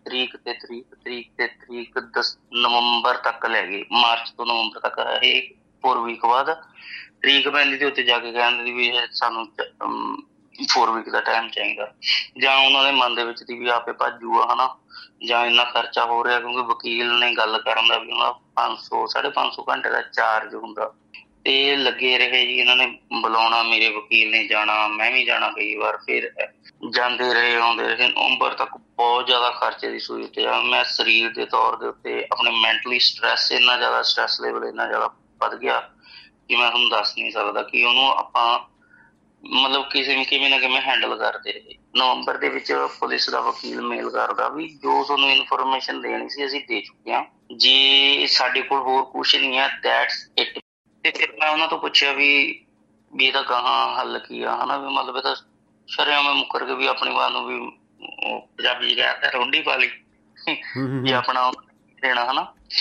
ਤਰੀਕ 10 ਨਵੰਬਰ ਤੱਕ ਲੈ ਗਏ। ਮਾਰਚ ਤੋਂ ਨਵੰਬਰ ਤੱਕ ਇਹ 4 ਵੀਕ ਬਾਅਦ ਤਰੀਕ ਪੈਂਦੀ ਤੇ ਉੱਤੇ ਜਾ ਕੇ ਕਹਿੰਦੇ ਵੀ ਸਾਨੂੰ 4 ਵੀਕ ਦਾ ਟਾਈਮ ਚਾਹੀਦਾ, ਜਾਂ ਉਹਨਾਂ ਦੇ ਮਨ ਦੇ ਵਿੱਚ ਦੀ ਵੀ ਆਪੇ ਭੱਜੂਗਾ, ਹਨਾ, ਜਾਂ ਇੰਨਾ ਖਰਚਾ ਹੋ ਰਿਹਾ, ਕਿਉਂਕਿ ਵਕੀਲ ਨੇ ਗੱਲ ਕਰਨ ਦਾ ਵੀ ਉਹਨਾਂ 500-550 ਘੰਟੇ ਦਾ ਚਾਰਜ ਹੁੰਦਾ। ਤੇ ਲੱਗੇ ਰਹੇ ਜੀ, ਇਹਨਾਂ ਨੇ ਬੁਲਾਉਣਾ, ਮੇਰੇ ਵਕੀਲ ਨੇ ਜਾਣਾ, ਮੈਂ ਵੀ ਜਾਣਾ ਕਈ ਵਾਰ, ਫਿਰ ਜਾਂਦੇ ਰਹੇ ਆਉਂਦੇ ਰਹੇ। ਨਵੰਬਰ ਤੱਕ ਬਹੁਤ ਜ਼ਿਆਦਾ ਖਰਚੇ ਦੀ ਸੂਈ ਤੇ ਆ। ਮੈਂ ਸਰੀਰ ਦੇ ਤੌਰ ਦੇ ਉੱਤੇ ਆਪਣੇ ਮੈਂਟਲੀ ਸਟਰੈਸ, ਇੰਨਾ ਜ਼ਿਆਦਾ ਸਟਰੈਸ ਲੈਵਲ ਇੰਨਾ ਜ਼ਿਆਦਾ ਵੱਧ ਗਿਆ ਕਿ ਮੈਂ ਤੁਹਾਨੂੰ ਦੱਸ ਨਹੀਂ ਸਕਦਾ ਕਿ ਉਹਨੂੰ ਆਪਾਂ ਮਤਲਬ ਕਿਵੇਂ ਨਾ ਕਿਵੇਂ ਹੈਂਡਲ ਕਰਦੇ ਰਹੇ। ਨਵੰਬਰ ਦੇ ਵਿੱਚ ਪੁਲਿਸ ਦਾ ਵਕੀਲ ਮੇਲ ਕਰਦਾ ਵੀ ਜੋ ਤੁਹਾਨੂੰ ਇਨਫੋਰਮੇਸ਼ਨ ਦੇਣੀ ਸੀ ਅਸੀਂ ਦੇ ਚੁੱਕੇ ਹਾਂ, ਜੇ ਸਾਡੇ ਕੋਲ ਹੋਰ ਕੁਛ ਨਹੀਂ ਹੈ ਦੈਟਸ ਇਟ। ਤੇ ਫਿਰ ਮੈਂ ਉਹਨਾਂ ਤੋਂ ਪੁੱਛਿਆ ਵੀ ਇਹਦਾ ਗਾਹਾਂ ਹੱਲ ਕੀ ਆ, ਹਨਾ, ਵੀ ਮਤਲਬ ਇਹ ਤਾਂ ਸ਼ਰੇਆਮ ਮੈਂ ਮੁੱਕਰ ਕੇ ਵੀ ਆਪਣੀ ਮਾਂ ਨੂੰ ਵੀ ਪੰਜਾਬੀ ਚ ਕਹਿ ਰੋਂਡੀ ਪਾ ਲਈ ਵੀ ਆਪਣਾ ਦੇਣਾ, ਹਨਾ।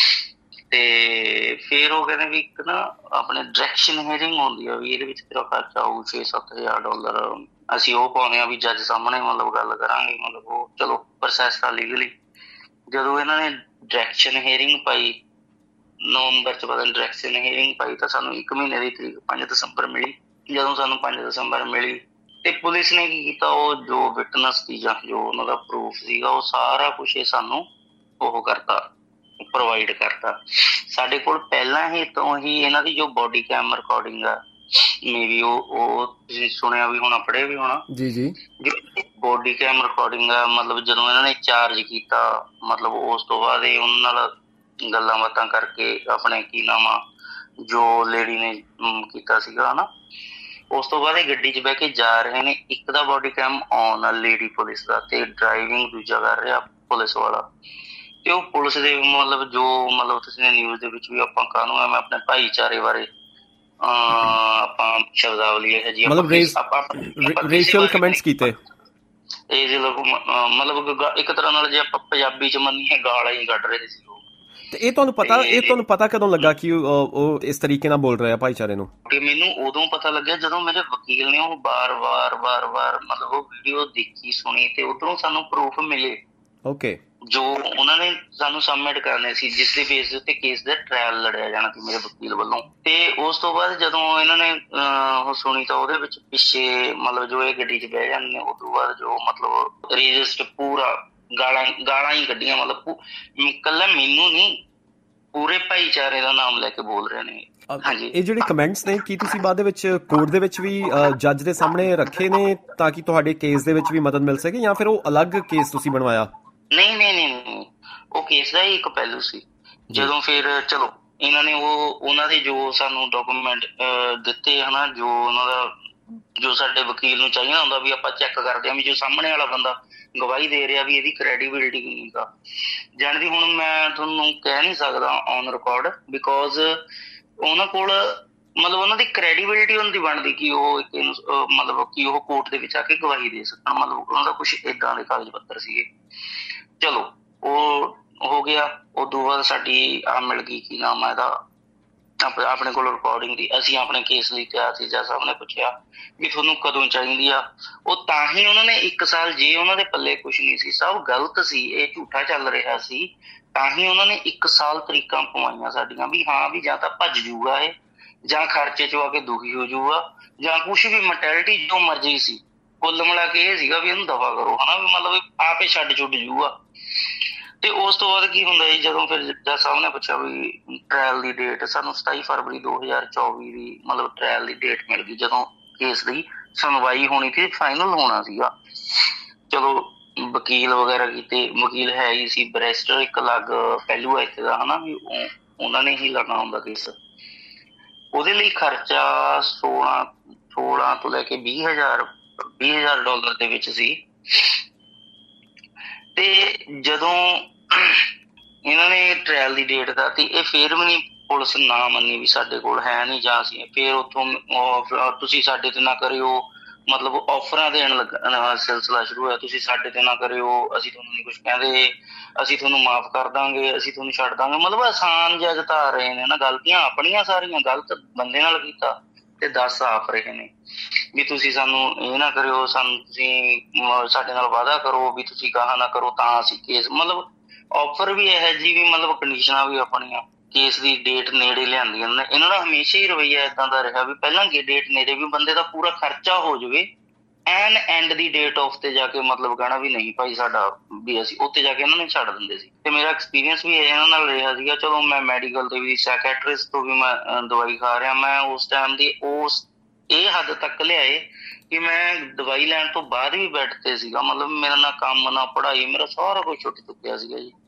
ਤੇ ਫਿਰ ਉਹ ਕਹਿੰਦੇ ਵੀ ਇੱਕ ਨਾ ਆਪਣੇ ਡਾਇਰੈਕਸ਼ਨ ਹੀਅਰਿੰਗ ਹੁੰਦੀ ਆ ਵੀ ਇਹਦੇ ਵਿੱਚ ਤੇਰਾ ਖਰਚਾ ਹੋਊ $6-7 ਹਜ਼ਾਰ, ਅਸੀਂ ਉਹ ਪਾਉਂਦੇ ਆ ਵੀ ਜੱਜ ਸਾਹਮਣੇ ਮਤਲਬ ਗੱਲ ਕਰਾਂਗੇ, ਮਤਲਬ ਉਹ ਚਲੋ ਪ੍ਰੋਸੈਸ ਆ ਲੀਗਲੀ। ਜਦੋਂ ਇਹਨਾਂ ਨੇ ਡਾਇਰੈਕਸ਼ਨ ਹੀਅਰਿੰਗ ਪਾਈ ਨਵੰਬਰ ਚ, ਪਤਾ ਡਾਇਰੈਕਸ਼ਨ ਹੀਅਰਿੰਗ ਪਾਈ ਤਾਂ ਸਾਨੂੰ 1 ਮਹੀਨੇ ਦੀ ਤਰੀਕ 5 ਦਸੰਬਰ ਮਿਲੀ। ਜਦੋਂ ਸਾਨੂੰ 5 ਦਸੰਬਰ ਮਿਲੀ ਤੇ ਪੁਲਿਸ ਨੇ ਕੀ ਕੀਤਾ, ਉਹ ਜੋ ਵਿਟਨੈਸ ਸੀ ਜਾਂ ਜੋ ਉਹਨਾਂ ਦਾ ਪ੍ਰੂਫ ਸੀਗਾ ਉਹ ਸਾਰਾ ਕੁਛ ਇਹ ਸਾਨੂੰ ਉਹ ਕਰਤਾ, ਪ੍ਰੋਵਾਈਡ ਕਰਤਾ। ਸਾਡੇ ਕੋਲ ਪਹਿਲਾਂ ਹੀ ਤੋਂ ਹੀ ਇਹਨਾਂ ਦੀ ਜੋ ਬੋਡੀ ਕੈਮ ਰਿਕਾਰਡਿੰਗ ਆ, ਮੇਬੀ ਉਹ ਤੁਸੀਂ ਸੁਣਿਆ ਵੀ ਹੋਣਾ, ਪੜ੍ਹਿਆ ਵੀ ਹੋਣਾ ਜੀ, ਬੋਡੀ ਕੈਮ ਰਿਕਾਰਡਿੰਗ ਆ। ਮਤਲਬ ਜਦੋਂ ਇਹਨਾਂ ਨੇ ਚਾਰਜ ਕੀਤਾ, ਮਤਲਬ ਉਸ ਤੋਂ ਬਾਅਦ ਇਹ ਉਹਨਾਂ ਨਾਲ ਗੱਲਾਂ ਬਾਤਾਂ ਕਰਕੇ ਆਪਣੇ ਕੀ ਨਾਮ ਆ ਜੋ ਲੇਡੀ ਨੇ ਕੀਤਾ ਸੀਗਾ, ਹਨਾ, ਉਸ ਤੋਂ ਬਾਅਦ ਇਹ ਗੱਡੀ 'ਚ ਬਹਿ ਕੇ ਜਾ ਰਹੇ ਨੇ। ਇੱਕ ਦਾ ਬੋਡੀ ਕੈਮ ਔਨ ਆ ਲੇਡੀ ਪੁਲਿਸ ਦਾ, ਤੇ ਡਰਾਈਵਿੰਗ ਦੂਜਾ ਕਰ ਰਿਹਾ ਪੁਲਿਸ ਵਾਲਾ। ਤੇ ਉਹ ਪੁਲਿਸ ਦੇ ਮਤਲਬ ਜੋ ਮਤਲਬ ਤੁਸੀਂ ਨਿਊਜ਼ ਦੇ ਵਿੱਚ ਵੀ ਆਪਾਂ ਕਾਹਨੂੰ ਆ, ਮੈਂ ਆਪਣੇ ਭਾਈਚਾਰੇ ਬਾਰੇ ਆਪਾਂ ਸ਼ਬਦਾਵਲੀ ਇਹ ਜੀ ਰੇਸ਼ੀਅਲ ਕਮੈਂਟਸ ਕੀਤੇ, ਇਹ ਜਦੋਂ ਮਤਲਬ ਇੱਕ ਤਰ੍ਹਾਂ ਨਾਲ ਜੇ ਆਪਾਂ ਪੰਜਾਬੀ 'ਚ ਮੰਨੀਏ ਗਾਲਾਂ ਹੀ ਕੱਢ ਰਹੇ ਸੀ। ਤੇ ਇਹ ਤੁਹਾਨੂੰ ਪਤਾ ਕਦੋਂ ਲੱਗਾ ਕਿ ਉਹ ਇਸ ਤਰੀਕੇ ਨਾਲ ਬੋਲ ਰਿਹਾ ਭਾਈਚਾਰੇ ਨੂੰ? ਕਿ ਮੈਨੂੰ ਉਦੋਂ ਪਤਾ ਲੱਗਿਆ ਜਦੋਂ ਮੇਰੇ ਵਕੀਲ ਨੇ ਉਹ ਵਾਰ-ਵਾਰ ਮਤਲਬ ਉਹ ਵੀਡੀਓ ਦੇਖੀ, ਸੁਣੀ, ਤੇ ਉਧਰੋਂ ਸਾਨੂੰ ਪ੍ਰੂਫ ਮਿਲੇ ਓਕੇ ਜੋ ਉਹਨਾਂ ਨੇ ਸਾਨੂੰ ਸਬਮਿਟ ਕਰਨੇ ਸੀ, ਜਿਸ ਦੇ ਬੇਸ ਦੇ ਉੱਤੇ ਕੇਸ ਦਾ ਟ੍ਰਾਇਲ ਲੜਿਆ ਜਾਣਾ ਸੀ ਮੇਰੇ ਵਕੀਲ ਵੱਲੋਂ। ਤੇ ਉਸ ਤੋਂ ਬਾਅਦ ਜਦੋਂ ਇਹਨਾਂ ਨੇ ਉਹ ਸੁਣੀ ਤਾਂ ਉਹਦੇ ਵਿੱਚ ਪਿੱਛੇ ਮਤਲਬ ਜੋ ਇਹ ਗੱਡੀ 'ਚ ਬਹਿ ਜਾਂਦੇ ਨੇ, ਉਸ ਤੋਂ ਬਾਅਦ ਜੋ ਮਤਲਬ ਰੇਜਿਸਟ ਪੂਰਾ ਗਾਲਾਂ ਹੀ ਕੱਢੀਆਂ, ਮਤਲਬ ਇਕੱਲਾ ਮੈਨੂੰ ਨਹੀਂ ਪੂਰੇ ਭਾਈਚਾਰੇ ਦਾ ਨਾਮ ਲੈ ਕੇ ਬੋਲ ਰਹੇ ਨੇ। ਹਾਂਜੀ, ਇਹ ਜਿਹੜੇ ਕਮੈਂਟਸ ਨੇ ਕੀ ਤੁਸੀਂ ਬਾਅਦ ਦੇ ਵਿੱਚ ਕੋਰਟ ਦੇ ਵਿੱਚ ਵੀ ਜੱਜ ਦੇ ਸਾਹਮਣੇ ਰੱਖੇ ਨੇ ਤਾਂ ਕਿ ਤੁਹਾਡੇ ਕੇਸ ਦੇ ਵਿੱਚ ਵੀ ਮਦਦ ਮਿਲ ਸਕੇ, ਜਾਂ ਫਿਰ ਉਹ ਅਲੱਗ ਕੇਸ ਤੁਸੀਂ ਬਣਵਾਇਆ? ਨਹੀਂ, ਉਹ ਕੇਸ ਦਾ ਹੀ ਇੱਕ ਪਹਿਲੂ ਸੀ। ਜਦੋਂ ਫਿਰ ਚਲੋ ਇਹਨਾਂ ਨੇ ਉਹਨਾਂ ਦੇ ਜੋ ਸਾਨੂੰ ਡਾਕੂਮੈਂਟ ਦਿੱਤੇ, ਹਨਾ, ਜੋ ਉਹਨਾਂ ਦਾ ਜੋ ਸਾਡੇ ਵਕੀਲ ਨੂੰ ਚਾਹੀਦਾ ਹੁੰਦਾ ਵੀ ਆਪਾਂ ਚੈੱਕ ਕਰਦੇ ਹਾਂ ਵੀ ਜੋ ਸਾਹਮਣੇ ਵਾਲਾ ਬੰਦਾ ਗਵਾਹੀ ਦੇ ਰਿਹਾ ਵੀ ਇਹਦੀ ਕ੍ਰੈਡੀਬਿਲਿਟੀ ਕਿੰਨੀ ਆ। ਜਾਣਦੀ ਹੁਣ ਮੈਂ ਤੁਹਾਨੂੰ ਕਹਿ ਨਹੀਂ ਸਕਦਾ ਔਨ ਰਿਕਾਰਡ, ਬਿਕੋਜ਼ ਉਹਨਾਂ ਕੋਲ ਮਤਲਬ ਉਹਨਾਂ ਦੀ ਕ੍ਰੈਡੀਬਿਲਿਟੀ ਉਹਨਾਂ ਦੀ ਬਣਦੀ ਕਿ ਉਹ ਮਤਲਬ ਕਿ ਉਹ ਕੋਰਟ ਦੇ ਵਿੱਚ ਆ ਕੇ ਗਵਾਹੀ ਦੇ ਸਕਣ, ਮਤਲਬ ਉਹਨਾਂ ਦਾ ਕੁਛ ਏਦਾਂ ਦੇ ਕਾਗਜ਼ ਪੱਤਰ ਸੀਗੇ। ਚਲੋ ਉਹ ਹੋ ਗਿਆ। ਉਦੋਂ ਬਾਅਦ ਸਾਡੀ ਮਿਲ ਗਈ ਕੀ ਨਾਮ ਆ ਇਹਦਾ ਆਪਣੇ ਕੋਲ ਰਿਕਾਰਡਿੰਗ ਦੀ। ਅਸੀਂ ਆਪਣੇ ਕੇਸ ਲਈ ਤਿਆਰ ਸੀ। ਜੱਜ ਸਾਹਿਬ ਨੇ ਪੁੱਛਿਆ ਵੀ ਤੁਹਾਨੂੰ ਕਦੋਂ ਚਾਹੀਦੀ ਆ, ਉਹ ਤਾਂ ਹੀ ਉਹਨਾਂ ਨੇ 1 ਸਾਲ, ਜੇ ਉਹਨਾਂ ਦੇ ਪੱਲੇ ਕੁਛ ਨਹੀਂ ਸੀ, ਸਭ ਗਲਤ ਸੀ, ਇਹ ਝੂਠਾ ਚੱਲ ਰਿਹਾ ਸੀ, ਤਾਂ ਹੀ ਉਹਨਾਂ ਨੇ 1 ਸਾਲ ਤਰੀਕਾਂ ਪਵਾਈਆਂ ਸਾਡੀਆਂ ਵੀ ਹਾਂ ਵੀ ਜਾਂ ਤਾਂ ਭੱਜ ਜੂਗਾ ਇਹ, ਜਾਂ ਖਰਚੇ 'ਚ ਆ ਕੇ ਦੁਖੀ ਹੋ ਜੂਗਾ, ਜਾਂ ਕੁਛ ਵੀ ਮੈਂਟੈਲਿਟੀ ਜੋ ਮਰਜ਼ੀ ਸੀ। ਕੁੱਲ ਮਿਲਾ ਕੇ ਇਹ ਸੀਗਾ ਵੀ ਇਹਨੂੰ ਦਫਾ ਕਰੋ, ਹਨਾ, ਵੀ ਮਤਲਬ ਆਪੇ ਛੱਡ ਜੂਗਾ। ਤੇ ਉਸ ਤੋਂ ਬਾਅਦ ਕੀ ਹੁੰਦਾ ਜੀ, ਜਦੋਂ ਫਿਰ ਜੱਜ ਸਾਹਿਬ ਨੇ ਪੁੱਛਿਆ ਵੀ ਟ੍ਰਾਇਲ ਦੀ ਡੇਟ, ਸਾਨੂੰ 27 ਫਰਵਰੀ 2024 ਦੀ ਮਤਲਬ ਟ੍ਰਾਇਲ ਦੀ ਡੇਟ ਮਿਲ ਗਈ, ਜਦੋਂ ਕੇਸ ਦੀ ਸੁਣਵਾਈ ਹੋਣੀ ਸੀ, ਫਾਈਨਲ ਹੋਣਾ ਸੀਗਾ। ਚਲੋ ਵਕੀਲ ਵਗੈਰਾ ਕੀਤੇ, ਵਕੀਲ ਹੈ ਹੀ ਸੀ, ਬੈਰਿਸਟਰ ਇੱਕ ਅਲੱਗ ਪਹਿਲੂ ਹੈ ਇੱਥੇ ਦਾ, ਹਨਾ ਵੀ ਉਹਨਾਂ ਨੇ ਹੀ ਲੜਨਾ ਹੁੰਦਾ ਕੇਸ। ਉਹਦੇ ਲਈ ਖਰਚਾ 16 ਤੋਂ ਲੈ ਕੇ 20,000 ਡਾਲਰ ਦੇ ਵਿੱਚ ਸੀ। ਤੇ ਜਦੋਂ ਇਹਨਾਂ ਨੇ ਟ੍ਰਾਇਲ ਦੀ ਡੇਟ ਕਰਤੀ, ਇਹ ਫੇਰ ਵੀ ਨਹੀਂ ਪੁਲਿਸ ਨਾ ਮੰਨੀ ਵੀ ਸਾਡੇ ਕੋਲ ਹੈ ਨਹੀਂ, ਜਾਂ ਅਸੀਂ ਫੇਰ ਉੱਥੋਂ ਤੁਸੀਂ ਸਾਡੇ ਤੇ ਨਾ ਕਰਿਓ, ਮਤਲਬ ਆਫਰਾਂ ਦੇਣ ਲੱਗਾ ਸਿਲਸਿਲਾ ਸ਼ੁਰੂ ਹੋਇਆ, ਤੁਸੀਂ ਸਾਡੇ ਤੇ ਨਾ ਕਰਿਓ, ਅਸੀਂ ਤੁਹਾਨੂੰ ਨਹੀਂ ਕੁਛ ਕਹਿੰਦੇ, ਅਸੀਂ ਤੁਹਾਨੂੰ ਮਾਫ਼ ਕਰ ਦਾਂਗੇ, ਅਸੀਂ ਤੁਹਾਨੂੰ ਛੱਡ ਦਾਂਗੇ। ਮਤਲਬ ਆਸਾਨ ਜਿਹਾ ਜਤਾ ਰਹੇ ਨੇ ਨਾ, ਗਲਤੀਆਂ ਆਪਣੀਆਂ ਸਾਰੀਆਂ, ਗਲਤ ਬੰਦੇ ਨਾਲ ਕੀਤਾ ਤੇ ਦੱਸ ਆਪ ਰਹੇ ਨੇ ਵੀ ਤੁਸੀਂ ਸਾਨੂੰ ਇਹ ਨਾ ਕਰਿਓ, ਸਾਨੂੰ ਤੁਸੀਂ ਸਾਡੇ ਨਾਲ ਵਾਅਦਾ ਕਰੋ ਵੀ ਤੁਸੀਂ ਗਾਹਾਂ ਨਾ ਕਰੋ ਤਾਂ ਅਸੀਂ ਕੇਸ, ਮਤਲਬ ਆਫਰ ਵੀ ਇਹੋ ਜਿਹੀ ਵੀ, ਮਤਲਬ ਕੰਡੀਸ਼ਨਾਂ ਵੀ ਆਪਣੀਆਂ, ਕੇਸ ਦੀ ਡੇਟ ਨੇੜੇ ਲਿਆਂਦੀਆਂ ਨੇ। ਇਹਨਾਂ ਦਾ ਹਮੇਸ਼ਾ ਹੀ ਰਵੱਈਆ ਏਦਾਂ ਦਾ ਰਿਹਾ ਵੀ ਪਹਿਲਾਂ ਡੇਟ ਨੇੜੇ ਵੀ ਬੰਦੇ ਦਾ ਪੂਰਾ ਖਰਚਾ ਹੋ ਜਾਵੇ, ਐਨ ਐਂਡ ਦੀ ਡੇਟ ਆਫ ਤੇ ਜਾ ਕੇ ਮਤਲਬ ਕਹਿਣਾ ਵੀ ਨਹੀਂ ਭਾਈ ਸਾਡਾ, ਵੀ ਅਸੀਂ ਉੱਥੇ ਜਾ ਕੇ ਇਹਨਾਂ ਨੇ ਛੱਡ ਦਿੰਦੇ ਸੀ। ਤੇ ਮੇਰਾ ਐਕਸਪੀਰੀਅੰਸ ਵੀ ਇਹਨਾਂ ਨਾਲ ਰਿਹਾ ਸੀਗਾ। ਚਲੋ ਮੈਂ ਮੈਡੀਕਲ ਤੇ ਵੀ, ਸਾਈਕੈਟਰਿਸਟ ਤੋਂ ਵੀ ਮੈਂ ਦਵਾਈ ਖਾ ਰਿਹਾ, ਮੈਂ ਉਸ ਟਾਈਮ ਦੀ ਇਹ ਹੱਦ ਤੱਕ ਲਿਆਏ ਕਿ ਮੈਂ ਦਵਾਈ ਲੈਣ ਤੋਂ ਬਾਅਦ ਵੀ ਬੈੱਡ ਤੇ ਸੀਗਾ, ਮਤਲਬ ਮੇਰਾ ਨਾ ਕੰਮ ਨਾ ਪੜ੍ਹਾਈ, ਮੇਰਾ ਸਾਰਾ ਕੁਝ ਛੁੱਟ ਚੁੱਕਿਆ ਸੀਗਾ ਜੀ।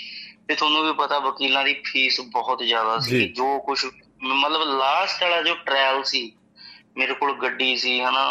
ਤੇ ਤੁਹਾਨੂੰ ਵੀ ਪਤਾ ਵਕੀਲਾਂ ਦੀ ਫੀਸ ਬਹੁਤ ਜ਼ਿਆਦਾ ਸੀ, ਜੋ ਕੁਛ ਮਤਲਬ ਲਾਸਟ ਵਾਲਾ ਜੋ ਟ੍ਰਾਇਲ ਸੀ, ਮੇਰੇ ਕੋਲ ਗੱਡੀ ਸੀ ਹਨਾ,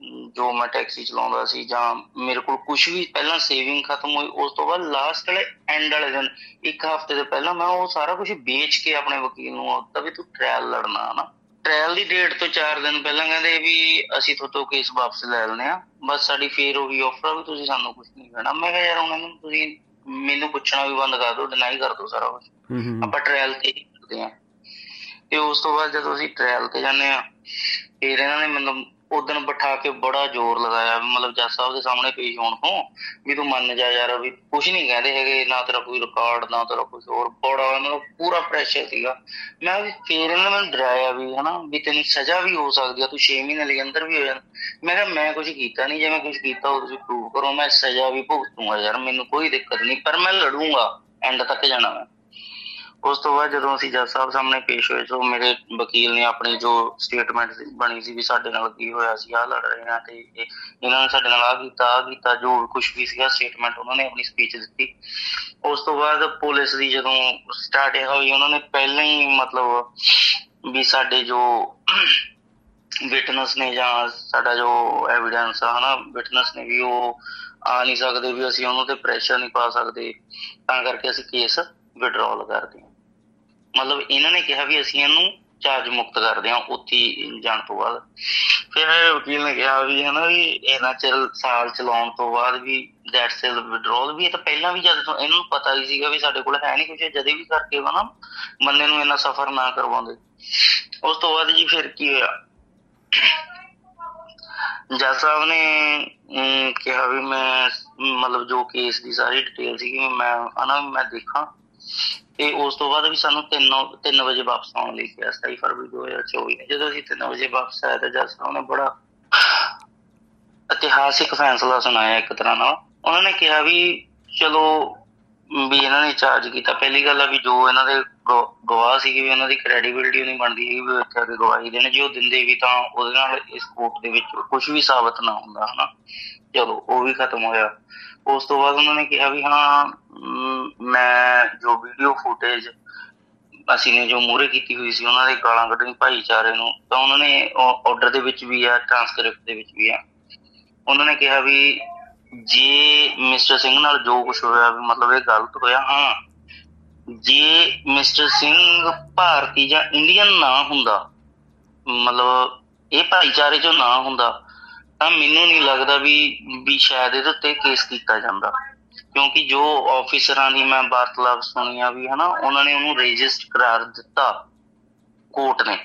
ਜੋ ਮੈਂ ਟੈਕਸੀ ਚਲਾਉਂਦਾ ਸੀ, ਜਾਂ ਮੇਰੇ ਕੋਲ ਕੁਛ ਵੀ ਪਹਿਲਾਂ ਸੇਵਿੰਗ ਖਤਮ ਹੋਈ, ਉਸ ਤੋਂ ਬਾਅਦ ਲਾਸਟ ਵਾਲੇ ਐਂਡ ਵਾਲੇ ਦਿਨ 1 ਹਫ਼ਤੇ ਤੋਂ ਪਹਿਲਾਂ ਮੈਂ ਉਹ ਸਾਰਾ ਕੁਛ ਵੇਚ ਕੇ ਆਪਣੇ ਵਕੀਲ ਨੂੰ ਆਖਤਾ ਵੀ ਤੂੰ ਟ੍ਰਾਇਲ ਲੜਨਾ ਹਨਾ। ਟ੍ਰਾਇਲ ਦੀ ਡੇਟ ਤੋਂ 4 ਦਿਨ ਪਹਿਲਾਂ ਕਹਿੰਦੇ ਵੀ ਅਸੀਂ ਤੁਹਾਤੋਂ ਕੇਸ ਵਾਪਸ ਲੈ ਲੈਂਦੇ ਹਾਂ, ਬਸ ਸਾਡੀ ਫੇਰ ਉਹੀ ਆਫਰ ਵੀ ਤੁਸੀਂ ਸਾਨੂੰ ਕੁਛ ਨਹੀਂ ਕਹਿਣਾ। ਮੈਂ ਕਿਹਾ ਯਾਰ ਹੁਣ ਤੁਸੀਂ ਮੈਨੂੰ ਪੁੱਛਣਾ ਵੀ ਬੰਦ ਕਰ ਦਿਓ, ਡਿਨਾਈ ਕਰ ਦਿਓ ਸਾਰਾ ਕੁਛ, ਆਪਾਂ ਟ੍ਰਾਇਲ ਤੇ ਹੀ ਕਰਦੇ ਹਾਂ। ਤੇ ਉਸ ਤੋਂ ਬਾਅਦ ਜਦੋਂ ਅਸੀਂ ਟ੍ਰਾਇਲ ਤੇ ਜਾਂਦੇ ਹਾਂ, ਫਿਰ ਇਹਨਾਂ ਨੇ ਮੈਨੂੰ ਉਦਣ ਬਿਠਾ ਕੇ ਬੜਾ ਜ਼ੋਰ ਲਗਾਇਆ ਵੀ ਮਤਲਬ ਜੱਜ ਸਾਹਿਬ ਦੇ ਸਾਹਮਣੇ ਪੇਸ਼ ਹੋਣ ਤੋਂ ਵੀ ਤੂੰ ਮੰਨ ਜਾ ਯਾਰ, ਵੀ ਕੁਛ ਨੀ ਕਹਿੰਦੇ ਹੈਗੇ, ਨਾ ਤੇਰਾ ਕੋਈ ਰਿਕਾਰਡ ਨਾ ਤੇਰਾ ਕੁਛ ਹੋਰ, ਬੜਾ ਮਤਲਬ ਪੂਰਾ ਪ੍ਰੈਸ਼ਰ ਸੀਗਾ। ਮੈਂ ਵੀ ਫਿਰ ਇਹਨਾਂ ਨੇ ਮੈਨੂੰ ਡਰਾਇਆ ਵੀ ਹਨਾ ਵੀ ਤੈਨੂੰ ਸਜ਼ਾ ਵੀ ਹੋ ਸਕਦੀ ਆ, ਤੂੰ 6 ਮਹੀਨੇ ਲਈ ਅੰਦਰ ਵੀ ਹੋ ਜਾਣਾ। ਮੈਂ ਕਿਹਾ ਮੈਂ ਕੁਛ ਕੀਤਾ ਨੀ, ਜੇ ਮੈਂ ਕੁਛ ਕੀਤਾ ਉਹ ਤੁਸੀਂ ਪ੍ਰੂਵ ਕਰੋ, ਮੈਂ ਸਜ਼ਾ ਵੀ ਭੁਗਤੂੰਗਾ ਯਾਰ, ਮੈਨੂੰ ਕੋਈ ਦਿੱਕਤ ਨਹੀਂ, ਪਰ ਮੈਂ ਲੜੂੰਗਾ, ਐਂਡ ਤੱਕ ਜਾਣਾ ਮੈਂ। ਉਸ ਤੋਂ ਬਾਅਦ ਜਦੋਂ ਅਸੀਂ ਜੱਜ ਸਾਹਿਬ ਸਾਹਮਣੇ ਪੇਸ਼ ਹੋਏ, ਤਾਂ ਮੇਰੇ ਵਕੀਲ ਨੇ ਆਪਣੀ ਜੋ ਸਟੇਟਮੈਂਟ ਬਣੀ ਸੀ ਵੀ ਸਾਡੇ ਨਾਲ ਕੀ ਹੋਇਆ ਸੀ, ਆਹ ਲੜ ਰਹੇ ਹਾਂ ਤੇ ਇਹਨਾਂ ਨੇ ਸਾਡੇ ਨਾਲ ਆਹ ਕੀਤਾ, ਜੋ ਕੁਛ ਵੀ ਸੀਗਾ ਸਟੇਟਮੈਂਟ ਉਹਨਾਂ ਨੇ ਆਪਣੀ ਸਪੀਚ ਦਿੱਤੀ। ਉਸ ਤੋਂ ਬਾਅਦ ਪੁਲਿਸ ਦੀ ਜਦੋਂ ਸਟਾਰਟ ਹੋਈ, ਉਹਨਾਂ ਨੇ ਪਹਿਲਾਂ ਹੀ ਮਤਲਬ ਵੀ ਸਾਡੇ ਜੋ ਵਿਟਨੈਸ ਨੇ ਜਾਂ ਸਾਡਾ ਜੋ ਐਵੀਡੈਂਸ ਆ ਹਨਾ, ਵਿਟਨੈਸ ਨੇ ਵੀ ਉਹ ਆ ਨਹੀਂ ਸਕਦੇ, ਵੀ ਅਸੀਂ ਉਹਨੂੰ ਤੇ ਪ੍ਰੈਸ਼ਰ ਨਹੀਂ ਪਾ ਸਕਦੇ, ਤਾਂ ਕਰਕੇ ਅਸੀਂ ਕੇਸ ਵਿਡਰਾਅਲ ਕਰਦੇ ਹਾਂ। ਮਤਲਬ ਇਹਨਾਂ ਨੇ ਕਿਹਾ ਵੀ ਅਸੀਂ ਇਹਨੂੰ ਚਾਰਜ ਮੁਕਤ ਕਰਦੇ ਹਾਂ ਉੱਥੇ ਜਾਣ ਤੋਂ ਬਾਅਦ। ਫਿਰ ਵਕੀਲ ਨੇ ਕਿਹਾ ਵੀ ਹਨਾ ਵੀ ਇੰਨਾ ਚਿਰ ਸਾਲ ਚਲਾਉਣ ਤੋਂ ਬਾਅਦ ਵੀ ਦੈਟਸ ਵਿਡਰਾਅਲ ਵੀ, ਇਹ ਤਾਂ ਪਹਿਲਾਂ ਵੀ ਜਦ ਇਹਨਾਂ ਨੂੰ ਪਤਾ ਹੀ ਸੀਗਾ ਵੀ ਸਾਡੇ ਕੋਲ ਹੈ ਨੀ ਕੁਛ, ਜਦੇ ਵੀ ਕਰਕੇ ਵਾ ਨਾ ਬੰਦੇ ਨੂੰ ਇੰਨਾ ਸਫ਼ਰ ਨਾ ਕਰਵਾਉਂਦੇ। ਉਸ ਤੋਂ ਬਾਅਦ ਜੀ ਫਿਰ ਕੀ ਹੋਇਆ, ਜੱਜ ਸਾਹਿਬ ਨੇ ਕਿਹਾ ਵੀ ਮੈਂ ਮਤਲਬ ਜੋ ਕੇਸ ਦੀ ਸਾਰੀ ਡਿਟੇਲ ਸੀਗੀ ਮੈਂ ਦੇਖਾਂ, ਤੇ ਉਸ ਤੋਂ ਬਾਅਦ ਵੀ ਸਾਨੂੰ 3 ਵਜੇ ਵਾਪਸ ਆਉਣ ਲਈ ਕਿਹਾ, 27 ਫਰਵਰੀ 2024 ਨੇ। ਜਦੋਂ ਅਸੀਂ 3 ਵਜੇ ਵਾਪਸ ਆਏ ਤਾਂ ਜੱਜ ਸਾਹਿਬ ਨੇ ਬੜਾ ਇਤਿਹਾਸਿਕ ਫੈਸਲਾ ਸੁਣਾਇਆ ਇੱਕ ਤਰ੍ਹਾਂ ਨਾਲ। ਉਹਨਾਂ ਨੇ ਕਿਹਾ ਵੀ ਚਲੋ ਵੀ ਇਹਨਾਂ ਨੇ ਚਾਰਜ ਕੀਤਾ, ਪਹਿਲੀ ਗੱਲ ਆ ਵੀ ਜੋ ਇਹਨਾਂ ਦੇ ਗਵਾਹ ਸੀਗੇ ਵੀ ਉਹਨਾਂ ਦੀ ਕ੍ਰੈਡੀਬਿਲਿਟੀ ਨਹੀਂ ਬਣਦੀ ਸੀਗੀ ਵੀ ਇੱਥੇ ਆ ਕੇ ਗਵਾਹੀ ਦੇਣ, ਜੇ ਉਹ ਦਿੰਦੇ ਵੀ ਤਾਂ ਉਹਦੇ ਨਾਲ ਇਸ ਕੋਰਟ ਦੇ ਵਿੱਚ ਕੁਛ ਵੀ ਸਾਬਤ ਨਾ ਹੁੰਦਾ ਹਨਾ। ਚਲੋ ਉਹ ਵੀ ਖਤਮ ਹੋਇਆ। ਉਸ ਤੋਂ ਬਾਅਦ ਉਹਨਾਂ ਨੇ ਕਿਹਾ ਵੀ ਹਾਂ ਮੈਂ ਜੋ ਵੀਡੀਓ ਫੁਟੇਜ ਅਸੀਂ ਨੇ ਜੋ ਮੂਹਰੇ ਕੀਤੀ ਹੋਈ ਸੀ ਉਹਨਾਂ ਦੇ ਗਾਲਾਂ ਕੱਢਣੀ ਭਾਈਚਾਰੇ ਨੂੰ, ਤਾਂ ਉਹਨਾਂ ਨੇ ਆਰਡਰ ਦੇ ਵਿੱਚ ਵੀ ਆ, ਟ੍ਰਾਂਸਕ੍ਰਿਪਟ ਦੇ ਵਿੱਚ ਵੀ ਆ, ਉਹਨਾਂ ਨੇ ਕਿਹਾ ਵੀ ਜੇ ਮਿਸਟਰ ਸਿੰਘ ਨਾਲ ਜੋ ਕੁਛ ਹੋਇਆ ਵੀ ਮਤਲਬ ਇਹ ਗਲਤ ਹੋਇਆ। ਹਾਂ, ਜੇ ਮਿਸਟਰ ਸਿੰਘ ਭਾਰਤੀ ਜਾਂ ਇੰਡੀਅਨ ਨਾ ਹੁੰਦਾ, ਮਤਲਬ ਇਹ ਭਾਈਚਾਰੇ ਚੋਂ ਨਾ ਹੁੰਦਾ, ਤਾਂ ਮੈਨੂੰ ਨਹੀਂ ਲੱਗਦਾ ਵੀ ਸ਼ਾਇਦ ਇਹਦੇ ਉੱਤੇ ਕੇਸ ਕੀਤਾ ਜਾਂਦਾ, ਕਿਉਂਕਿ ਜੋ ਆਫਿਸਰਾਂ ਦੀ ਮੈਂ ਵਾਰਤਾਲਾਪ ਸੁਣੀ ਆ ਵੀ ਹਨਾ, ਉਹਨਾਂ ਨੇ ਉਹਨੂੰ ਰਜਿਸਟਰ ਕਰਾਰ ਦਿੱਤਾ ਕੋਰਟ ਨੇ।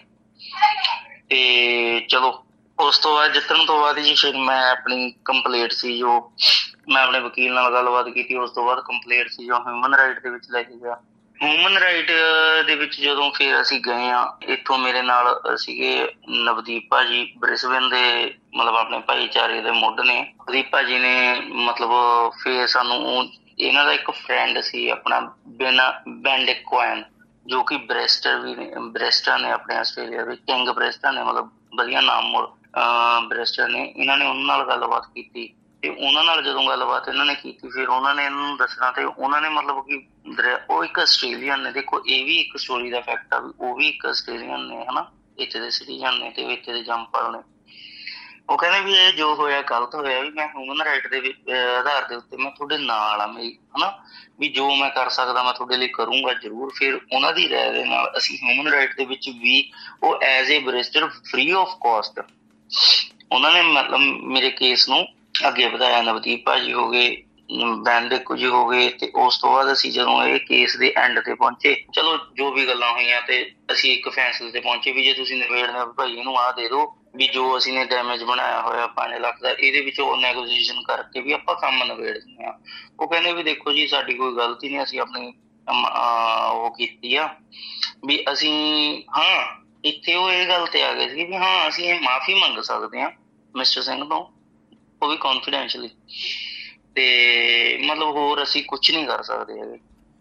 ਤੇ ਚਲੋ ਉਸ ਤੋਂ ਬਾਅਦ ਜਿੱਤਣ ਤੋਂ ਬਾਅਦ ਜੀ ਫਿਰ ਮੈਂ ਆਪਣੀ ਕੰਪਲੇਂਟ ਸੀ ਜੋ ਮੈਂ ਆਪਣੇ ਵਕੀਲ ਨਾਲ ਗੱਲਬਾਤ ਕੀਤੀ, ਉਸ ਤੋਂ ਬਾਅਦ ਕੰਪਲੇਂਟ ਸੀ ਜੋ ਹਿਊਮਨ ਰਾਈਟ ਦੇ ਵਿੱਚ ਲੈ ਕੇ ਗਿਆ। ਹਿਊਮਨ ਰਾਈਟ ਦੇ ਵਿੱਚ ਜਦੋਂ ਫਿਰ ਅਸੀਂ ਗਏ ਹਾਂ, ਇੱਥੋਂ ਮੇਰੇ ਨਾਲ ਸੀਗੇ ਨਵਦੀਪ ਭਾਜੀ ਬ੍ਰਿਸਬੇਨ ਦੇ, ਮਤਲਬ ਆਪਣੇ ਭਾਈਚਾਰੇ ਦੇ ਮੁੱਢ ਨੇ। ਨਵਦੀਪ ਭਾਜੀ ਨੇ ਮਤਲਬ ਫਿਰ ਸਾਨੂੰ ਇਹਨਾਂ ਦਾ ਇੱਕ ਫਰੈਂਡ ਸੀ ਆਪਣਾ ਬੈਂਡਿਕ ਕੁਆਇਨ, ਜੋ ਕਿ ਬ੍ਰੈਸਟਰ ਨੇ ਆਪਣੇ ਆਸਟ੍ਰੇਲੀਆ ਵਿੱਚ, ਕਿੰਗ ਬ੍ਰੈਸਟਰ ਨੇ, ਮਤਲਬ ਵਧੀਆ ਨਾਮ ਬ੍ਰੈਸਟਰ ਨੇ। ਇਹਨਾਂ ਨੇ ਉਹਨਾਂ ਨਾਲ ਗੱਲਬਾਤ ਕੀਤੀ ਤੇ ਉਹਨਾਂ ਨਾਲ ਜਦੋਂ ਗੱਲਬਾਤ ਇਹਨਾਂ ਨੇ ਕੀਤੀ, ਫਿਰ ਉਹਨਾਂ ਨੇ ਇਹਨਾਂ ਨੂੰ ਦੱਸਣਾ, ਤੇ ਉਹਨਾਂ ਨੇ ਮਤਲਬ ਕਿ ਉਹ ਇੱਕ ਆਸਟ੍ਰੇਲੀਅਨ ਨੇ। ਦੇਖੋ ਇਹ ਵੀ ਇੱਕ ਸਟੋਰੀ ਦਾ ਫੈਕਟ ਆ ਵੀ ਉਹ ਵੀ ਇੱਕ ਆਸਟ੍ਰੇਲੀਅਨ ਨੇ, ਹਨਾ, ਇੱਥੇ ਦੇ ਸਿਟੀਜ਼ਨ ਨੇ ਤੇ ਇੱਥੇ ਦੇ ਜੰਮਪਲ ਨੇ। ਉਹ ਕਹਿੰਦੇ ਵੀ ਇਹ ਜੋ ਹੋਇਆ ਗਲਤ ਹੋਇਆ, ਵੀ ਮੈਂ ਹਿਊਮਨ ਰਾਈਟ ਦੇ ਆਧਾਰ ਦੇ ਉੱਤੇ ਮੈਂ ਤੁਹਾਡੇ ਨਾਲ ਆ, ਮੇਰੀ ਹਨਾ, ਵੀ ਜੋ ਮੈਂ ਕਰ ਸਕਦਾ ਮੈਂ ਤੁਹਾਡੇ ਲਈ ਕਰੂੰਗਾ ਜ਼ਰੂਰ। ਫਿਰ ਉਹਨਾਂ ਦੀ ਰਾਏ ਦੇ ਨਾਲ ਅਸੀਂ ਹਿਊਮਨ ਰਾਈਟ ਦੇ ਵਿੱਚ ਵੀ ਉਹ as a barrister free of cost ਉਹਨਾਂ ਨੇ ਮਤਲਬ ਮੇਰੇ ਕੇਸ ਨੂੰ ਅੱਗੇ ਵਧਾਇਆ। ਨਵਦੀਪ ਭਾਜੀ ਹੋ ਗਏ, ਬੈਨ ਦੇਖੋ ਜੀ ਹੋ ਗਏ। ਤੇ ਉਸ ਤੋਂ ਬਾਅਦ ਅਸੀਂ ਜਦੋਂ ਇਹ ਕੇਸ ਦੇ ਐਂਡ ਤੇ ਪਹੁੰਚੇ, ਚਲੋ ਜੋ ਵੀ ਗੱਲਾਂ ਹੋਈਆਂ ਤੇ ਅਸੀਂ ਇੱਕ ਫੈਸਲੇ ਤੇ ਪਹੁੰਚੇ ਵੀ ਜੇ ਤੁਸੀਂ ਨਿਬੇੜਨਾ ਭਾਈ ਇਹਨੂੰ ਆਹ ਦੇ ਦਿਓ, ਵੀ ਜੋ ਅਸੀਂ ਨੇ ਡੈਮੇਜ ਬਣਾਇਆ ਹੋਇਆ 5 ਲੱਖ ਦਾ, ਇਹਦੇ ਵਿੱਚ ਉਹ ਨੈਗੋਸ਼ੀਏਸ਼ਨ ਕਰਕੇ ਵੀ ਆਪਾਂ ਕੰਮ ਨਿਬੇੜ ਦਿੰਦੇ ਹਾਂ। ਉਹ ਕਹਿੰਦੇ ਵੀ ਦੇਖੋ ਜੀ ਸਾਡੀ ਕੋਈ ਗਲਤੀ ਨਹੀਂ, ਅਸੀਂ ਆਪਣੀ ਉਹ ਕੀਤੀ ਆ ਵੀ ਅਸੀਂ, ਹਾਂ ਇੱਥੇ ਉਹ ਇਹ ਗੱਲ ਤੇ ਆ ਗਏ ਸੀ ਵੀ ਹਾਂ ਅਸੀਂ ਇਹ ਮਾਫ਼ੀ ਮੰਗ ਸਕਦੇ ਹਾਂ ਮਿਸਟਰ ਸਿੰਘ ਤੋਂ, ਉਹ ਵੀ ਕੌਨਫੀਡੈਂਸ਼ਲੀ, ਤੇ ਮਤਲਬ ਹੋਰ ਅਸੀਂ ਕੁਛ ਨਹੀਂ ਕਰ ਸਕਦੇ ਹੈਗੇ।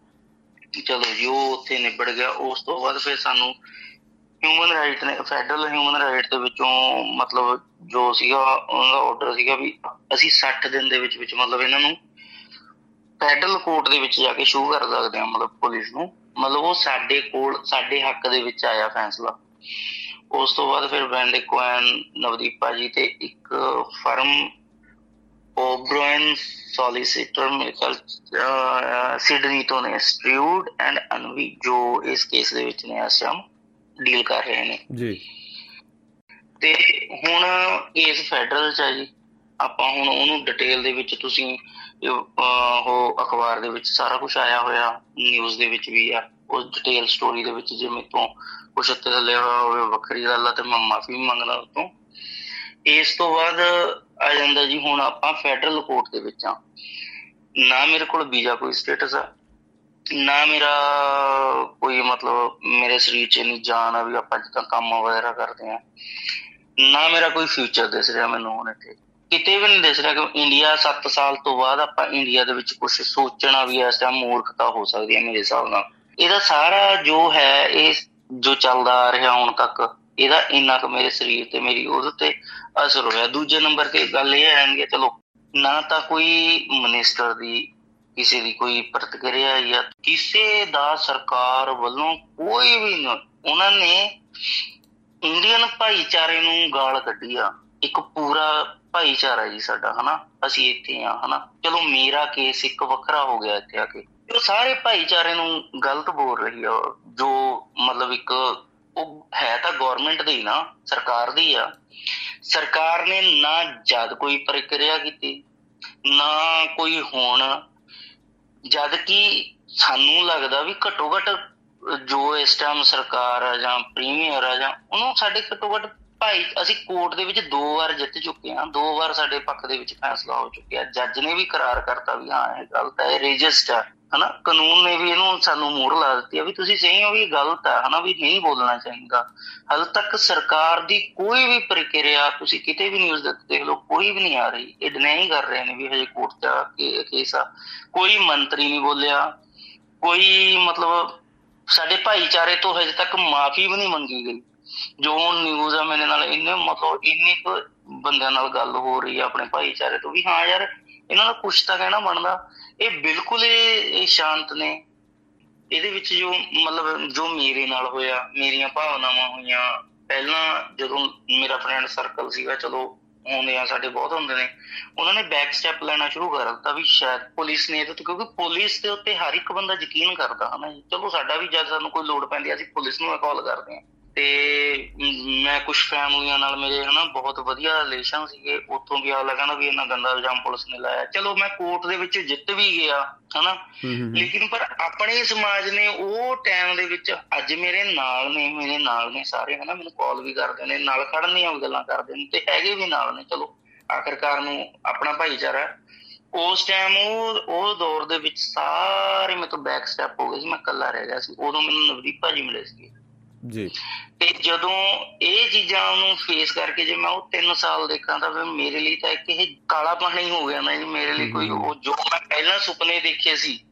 ਚਲੋ ਜੀ ਉਹ ਉੱਥੇ ਨਿਬੜ ਗਿਆ। ਉਸ ਤੋਂ ਬਾਅਦ ਫਿਰ ਸਾਨੂੰ ਹਿਊਮਨ ਰਾਈਟ ਨੇ, ਫੈਡਰਲ ਹਿਊਮਨ ਰਾਈਟ ਦੇ ਵਿੱਚੋਂ ਮਤਲਬ ਜੋ ਸੀਗਾ ਉਹਨਾਂ ਦਾ ਆਰਡਰ ਸੀਗਾ ਵੀ ਅਸੀਂ 60 ਦਿਨ ਦੇ ਵਿੱਚ ਮਤਲਬ ਇਹਨਾਂ ਨੂੰ ਫੈਡਰਲ ਕੋਰਟ ਦੇ ਵਿੱਚ ਜਾ ਕੇ ਸ਼ੂ ਕਰ ਸਕਦੇ ਹਾਂ, ਮਤਲਬ ਪੁਲਿਸ ਨੂੰ, ਮਤਲਬ ਉਹ ਸਾਡੇ ਕੋਲ ਸਾਡੇ ਹੱਕ ਦੇ ਵਿੱਚ ਆਇਆ ਫੈਸਲਾ। ਉਸ ਤੋਂ ਬਾਅਦ ਫਿਰ ਬੈਂਡਿਕੋ ਐਨ ਨਵਦੀਪ ਭਾਜੀ ਤੇ ਇੱਕ ਫਰਮ ਓਬਰਾਇਨ ਸੋਲਿਸਿਟਰ ਮੇਰੇ ਖਿਆਲ ਸਿਡਨੀ ਤੋਂ ਨੇ, ਸਟਿਊਡ ਐਂਡ ਅਨਵੀ, ਜੋ ਇਸ ਕੇਸ ਦੇ ਵਿੱਚ ਨੇ ਇਸ ਟਾਈਮ ਡੀਲ ਕਰ ਰਹੇ ਨੇ ਜੀ। ਤੇ ਹੁਣ ਕੇਸ ਫੈਡਰਲ ਚ ਆ ਜੀ। ਆਪਾਂ ਹੁਣ ਉਹਨੂੰ ਡਿਟੇਲ ਦੇ ਵਿੱਚ ਤੁਸੀਂ ਉਹ ਅਖਬਾਰ ਦੇ ਵਿੱਚ ਸਾਰਾ ਕੁਛ ਆਇਆ ਹੋਇਆ, ਨਿਊਜ਼ ਦੇ ਵਿੱਚ ਵੀ ਆ, ਉਸ ਡਿਟੇਲ ਸਟੋਰੀ ਦੇ ਵਿੱਚ ਜੇ ਮੇਰੇ ਤੋਂ ਕੁਛ ਉੱਤੇ ਥੱਲੇ ਹੋਇਆ ਹੋਵੇ ਵੱਖਰੀ ਗੱਲ ਆ ਤੇ ਮੈਂ ਮਾਫ਼ੀ ਵੀ ਮੰਗਦਾ ਉਸ ਤੋਂ। ਇਸ ਤੋਂ ਬਾਅਦ ਆ ਜਾਂਦਾ ਜੀ ਹੁਣ ਆਪਾਂ ਫੈਡਰਲ ਕੋਰਟ ਦੇ ਵਿੱਚ ਆ। ਨਾ ਮੇਰੇ ਕੋਲ ਵੀਜ਼ਾ ਕੋਈ ਸਟੇਟਸ ਆ, ਨਾ ਮੇਰਾ ਕੋਈ ਮਤਲਬ ਮੇਰੇ ਸਰੀਰ ਚ ਇੰਨੀ ਜਾਨ ਆ ਵੀ ਆਪਾਂ ਜਿੱਦਾਂ ਕੰਮ ਵਗੈਰਾ ਕਰਦੇ ਹਾਂ, ਨਾ ਮੇਰਾ ਕੋਈ ਫਿਊਚਰ ਦਿਸ ਰਿਹਾ ਮੈਨੂੰ ਹੁਣ ਇੱਥੇ ਕਿਤੇ ਵੀ ਨਹੀਂ ਦਿਸ ਰਿਹਾ ਕਿ ਇੰਡੀਆ 7 ਸਾਲ ਤੋਂ ਬਾਅਦ ਆਪਾਂ ਇੰਡੀਆ ਦੇ ਵਿੱਚ ਕੁਛ ਸੋਚਣਾ ਵੀ ਇਸ ਟਾਈਮ ਮੂਰਖਤਾ ਹੋ ਸਕਦੀ ਹੈ ਮੇਰੇ ਹਿਸਾਬ ਨਾਲ। ਇਹਦਾ ਸਾਰਾ ਜੋ ਹੈ ਇਹ ਜੋ ਚੱਲਦਾ ਆ ਰਿਹਾ ਹੁਣ ਤੱਕ, ਇਹਦਾ ਇੰਨਾ ਕੁ ਮੇਰੇ ਸਰੀਰ ਤੇ ਮੇਰੀ ਉਹਦੇ ਤੇ ਅਸਰ ਹੋਇਆ। ਦੂਜੇ ਨੰਬਰ ਤੇ ਗੱਲ ਇਹ ਆ ਜਾਂਦੀ ਹੈ, ਚਲੋ ਨਾ ਤਾਂ ਕੋਈ ਮਿਨਿਸਟਰ ਦੀ ਕਿਸੇ ਦੀ ਕੋਈ ਪ੍ਰਤੀਕਿਰਿਆ ਜਾਂ ਕਿਸੇ ਦਾ ਸਰਕਾਰ ਵੱਲੋਂ ਕੋਈ ਵੀ ਨਹੀਂ, ਉਹਨਾਂ ਨੇ ਇੰਡੀਅਨ ਭਾਈਚਾਰੇ ਨੂੰ ਗਾਲ ਕੱਢੀ ਆ। ਇੱਕ ਪੂਰਾ ਭਾਈਚਾਰਾ ਜੀ ਸਾਡਾ, ਹਨਾ, ਅਸੀਂ ਇੱਥੇ ਆ, ਹਨਾ, ਚਲੋ ਮੇਰਾ ਕੇਸ ਇੱਕ ਵੱਖਰਾ ਹੋ ਗਿਆ ਇੱਥੇ ਆ ਕੇ, ਉਹ ਸਾਰੇ ਭਾਈਚਾਰੇ ਨੂੰ ਗਲਤ ਬੋਲ ਰਹੀ ਆ, ਜੋ ਮਤਲਬ ਇੱਕ ਉਹ ਹੈ ਤਾਂ ਗੌਰਮੈਂਟ ਦੀ ਨਾ, ਸਰਕਾਰ ਦੀ ਆ। ਸਰਕਾਰ ਨੇ ਨਾ ਜਦ ਕੋਈ ਪ੍ਰਕਿਰਿਆ ਕੀਤੀ ਨਾ ਕੋਈ ਹੁਣ, ਜਦ ਕਿ ਸਾਨੂੰ ਲੱਗਦਾ ਵੀ ਘੱਟੋ ਘੱਟ ਜੋ ਇਸ ਟਾਈਮ ਸਰਕਾਰ ਆ ਜਾਂ ਪ੍ਰੀਮੀਅਰ ਆ ਜਾਂ ਉਹਨੂੰ ਸਾਡੇ ਘੱਟੋ ਘੱਟ ਭਾਈ, ਅਸੀਂ ਕੋਰਟ ਦੇ ਵਿੱਚ 2 ਵਾਰ ਜਿੱਤ ਚੁੱਕੇ ਹਾਂ, 2 ਵਾਰ ਸਾਡੇ ਪੱਖ ਦੇ ਵਿੱਚ ਫੈਸਲਾ ਹੋ ਚੁੱਕਿਆ। ਜੱਜ ਨੇ ਵੀ ਕਰਾਰ ਕਰਤਾ ਵੀ ਹਾਂ ਇਹ ਗਲਤ ਹੈ, ਇਹ ਰੇਜਿਸਟ ਆ, ਹਨਾ। ਕਾਨੂੰਨ ਨੇ ਵੀ ਇਹਨੂੰ ਸਾਨੂੰ ਮੋਹਰ ਲਾ ਦਿੱਤੀ ਆ ਵੀ ਤੁਸੀਂ ਸਹੀ ਹੋ ਵੀ ਗਲਤ ਹੈ, ਹਨਾ, ਵੀ ਨਹੀਂ ਬੋਲਣਾ ਚਾਹੀਦਾ। ਹਾਲੇ ਤੱਕ ਸਰਕਾਰ ਦੀ ਕੋਈ ਵੀ ਪ੍ਰਕਿਰਿਆ ਤੁਸੀਂ ਕਿਤੇ ਵੀ ਨਿਊਜ਼ ਦੇਖ ਲਓ, ਕੋਈ ਵੀ ਨਹੀਂ ਆ ਰਹੀ। ਇਹ ਡਿਨਾਈ ਕਰ ਰਹੇ ਨੇ ਵੀ ਹਜੇ ਕੋਰਟ ਦਾ ਕੇਸ ਆ। ਕੋਈ ਮੰਤਰੀ ਨਹੀਂ ਬੋਲਿਆ, ਕੋਈ ਮਤਲਬ ਸਾਡੇ ਭਾਈਚਾਰੇ ਤੋਂ ਹਜੇ ਤੱਕ ਮਾਫ਼ੀ ਵੀ ਨਹੀਂ ਮੰਗੀ ਗਈ। ਜੋ ਨਿਊਜ਼ ਆ ਮੇਰੇ ਨਾਲ ਇੰਨੇ ਕੁ ਬੰਦਿਆਂ ਨਾਲ ਗੱਲ ਹੋ ਰਹੀ ਆ ਆਪਣੇ ਭਾਈਚਾਰੇ ਤੋਂ ਵੀ ਹਾਂ ਯਾਰ ਇਹਨਾਂ ਦਾ ਕੁਛ ਤਾਂ ਕਹਿਣਾ ਬਣਦਾ। ਇਹ ਬਿਲਕੁਲ ਇਹ ਸ਼ਾਂਤ ਨੇ। ਇਹਦੇ ਵਿੱਚ ਜੋ ਮਤਲਬ ਜੋ ਮੇਰੇ ਨਾਲ ਹੋਇਆ, ਮੇਰੀਆਂ ਭਾਵਨਾਵਾਂ ਹੋਈਆਂ। ਪਹਿਲਾਂ ਜਦੋਂ ਮੇਰਾ ਫਰੈਂਡ ਸਰਕਲ ਸੀਗਾ, ਚਲੋ ਆਉਂਦੇ ਆ ਸਾਡੇ ਬਹੁਤ ਹੁੰਦੇ ਨੇ, ਉਹਨਾਂ ਨੇ ਬੈਕ ਸਟੈਪ ਲੈਣਾ ਸ਼ੁਰੂ ਕਰ ਦਿੱਤਾ ਵੀ ਸ਼ਾਇਦ ਪੁਲਿਸ ਨੇ ਇਹਦੇ ਤੋਂ, ਕਿਉਂਕਿ ਪੁਲਿਸ ਦੇ ਉੱਤੇ ਹਰ ਇੱਕ ਬੰਦਾ ਯਕੀਨ ਕਰਦਾ, ਹਨਾ ਜੀ। ਚਲੋ ਸਾਡਾ ਵੀ ਜਦ ਸਾਨੂੰ ਕੋਈ ਲੋੜ ਪੈਂਦੀ ਅਸੀਂ ਪੁਲਿਸ ਨੂੰ ਕਾਲ ਕਰਦੇ ਹਾਂ। ਤੇ ਮੈਂ ਕੁਛ ਫੈਮਲੀਆਂ ਨਾਲ ਮੇਰੇ ਹਨਾ ਬਹੁਤ ਵਧੀਆ ਰਿਲੇਸ਼ਨ ਸੀਗੇ, ਉੱਥੋਂ ਵੀ ਅਗਲਾ ਕਹਿੰਦਾ ਵੀ ਇੰਨਾ ਗੰਦਾ ਇਲਜ਼ਾਮ ਪੁਲਿਸ ਨੇ ਲਾਇਆ। ਚਲੋ ਮੈਂ ਕੋਰਟ ਦੇ ਵਿੱਚ ਜਿੱਤ ਵੀ ਗਿਆ, ਹਨਾ, ਲੇਕਿਨ ਪਰ ਆਪਣੇ ਸਮਾਜ ਨੇ ਉਹ ਟਾਈਮ ਦੇ ਵਿੱਚ ਅੱਜ ਮੇਰੇ ਨਾਲ ਨੇ ਸਾਰੇ, ਹਨਾ, ਮੈਨੂੰ ਕਾਲ ਵੀ ਕਰਦੇ ਨੇ, ਨਾਲ ਖੜਨ ਦੀਆਂ ਵੀ ਗੱਲਾਂ ਕਰਦੇ ਨੇ ਤੇ ਹੈਗੇ ਵੀ ਨਾਲ ਨੇ। ਚਲੋ ਆਖਿਰਕਾਰ ਨੂੰ ਆਪਣਾ ਭਾਈਚਾਰਾ। ਉਸ ਟਾਈਮ ਉਹ ਦੌਰ ਦੇ ਵਿੱਚ ਸਾਰੇ ਮੇਰੇ ਤੋਂ ਬੈਕ ਸਟੈਪ ਹੋ ਗਏ ਸੀ, ਮੈਂ ਇਕੱਲਾ ਰਹਿ ਗਿਆ ਸੀ। ਉਦੋਂ ਮੈਨੂੰ ਨਵਦੀਪ ਭਾਜੀ ਮਿਲੇ ਸੀਗੇ ਜੀ। ਤੇ ਜਦੋਂ ਇਹ ਚੀਜ਼ਾਂ ਨੂੰ ਫੇਸ ਕਰਕੇ ਜੇ ਮੈਂ ਉਹ 3 ਸਾਲ ਦੇਖਾਂ ਤਾਂ ਫਿਰ ਮੇਰੇ ਲਈ ਤਾਂ ਇੱਕ ਇਹ ਕਾਲਾ ਪਾਣੀ ਹੋ ਗਿਆ ਨਾ ਜੀ। ਮੇਰੇ ਲਈ ਕੋਈ ਉਹ ਜੋ ਮੈਂ ਪਹਿਲਾਂ ਸੁਪਨੇ ਦੇਖੇ ਸੀ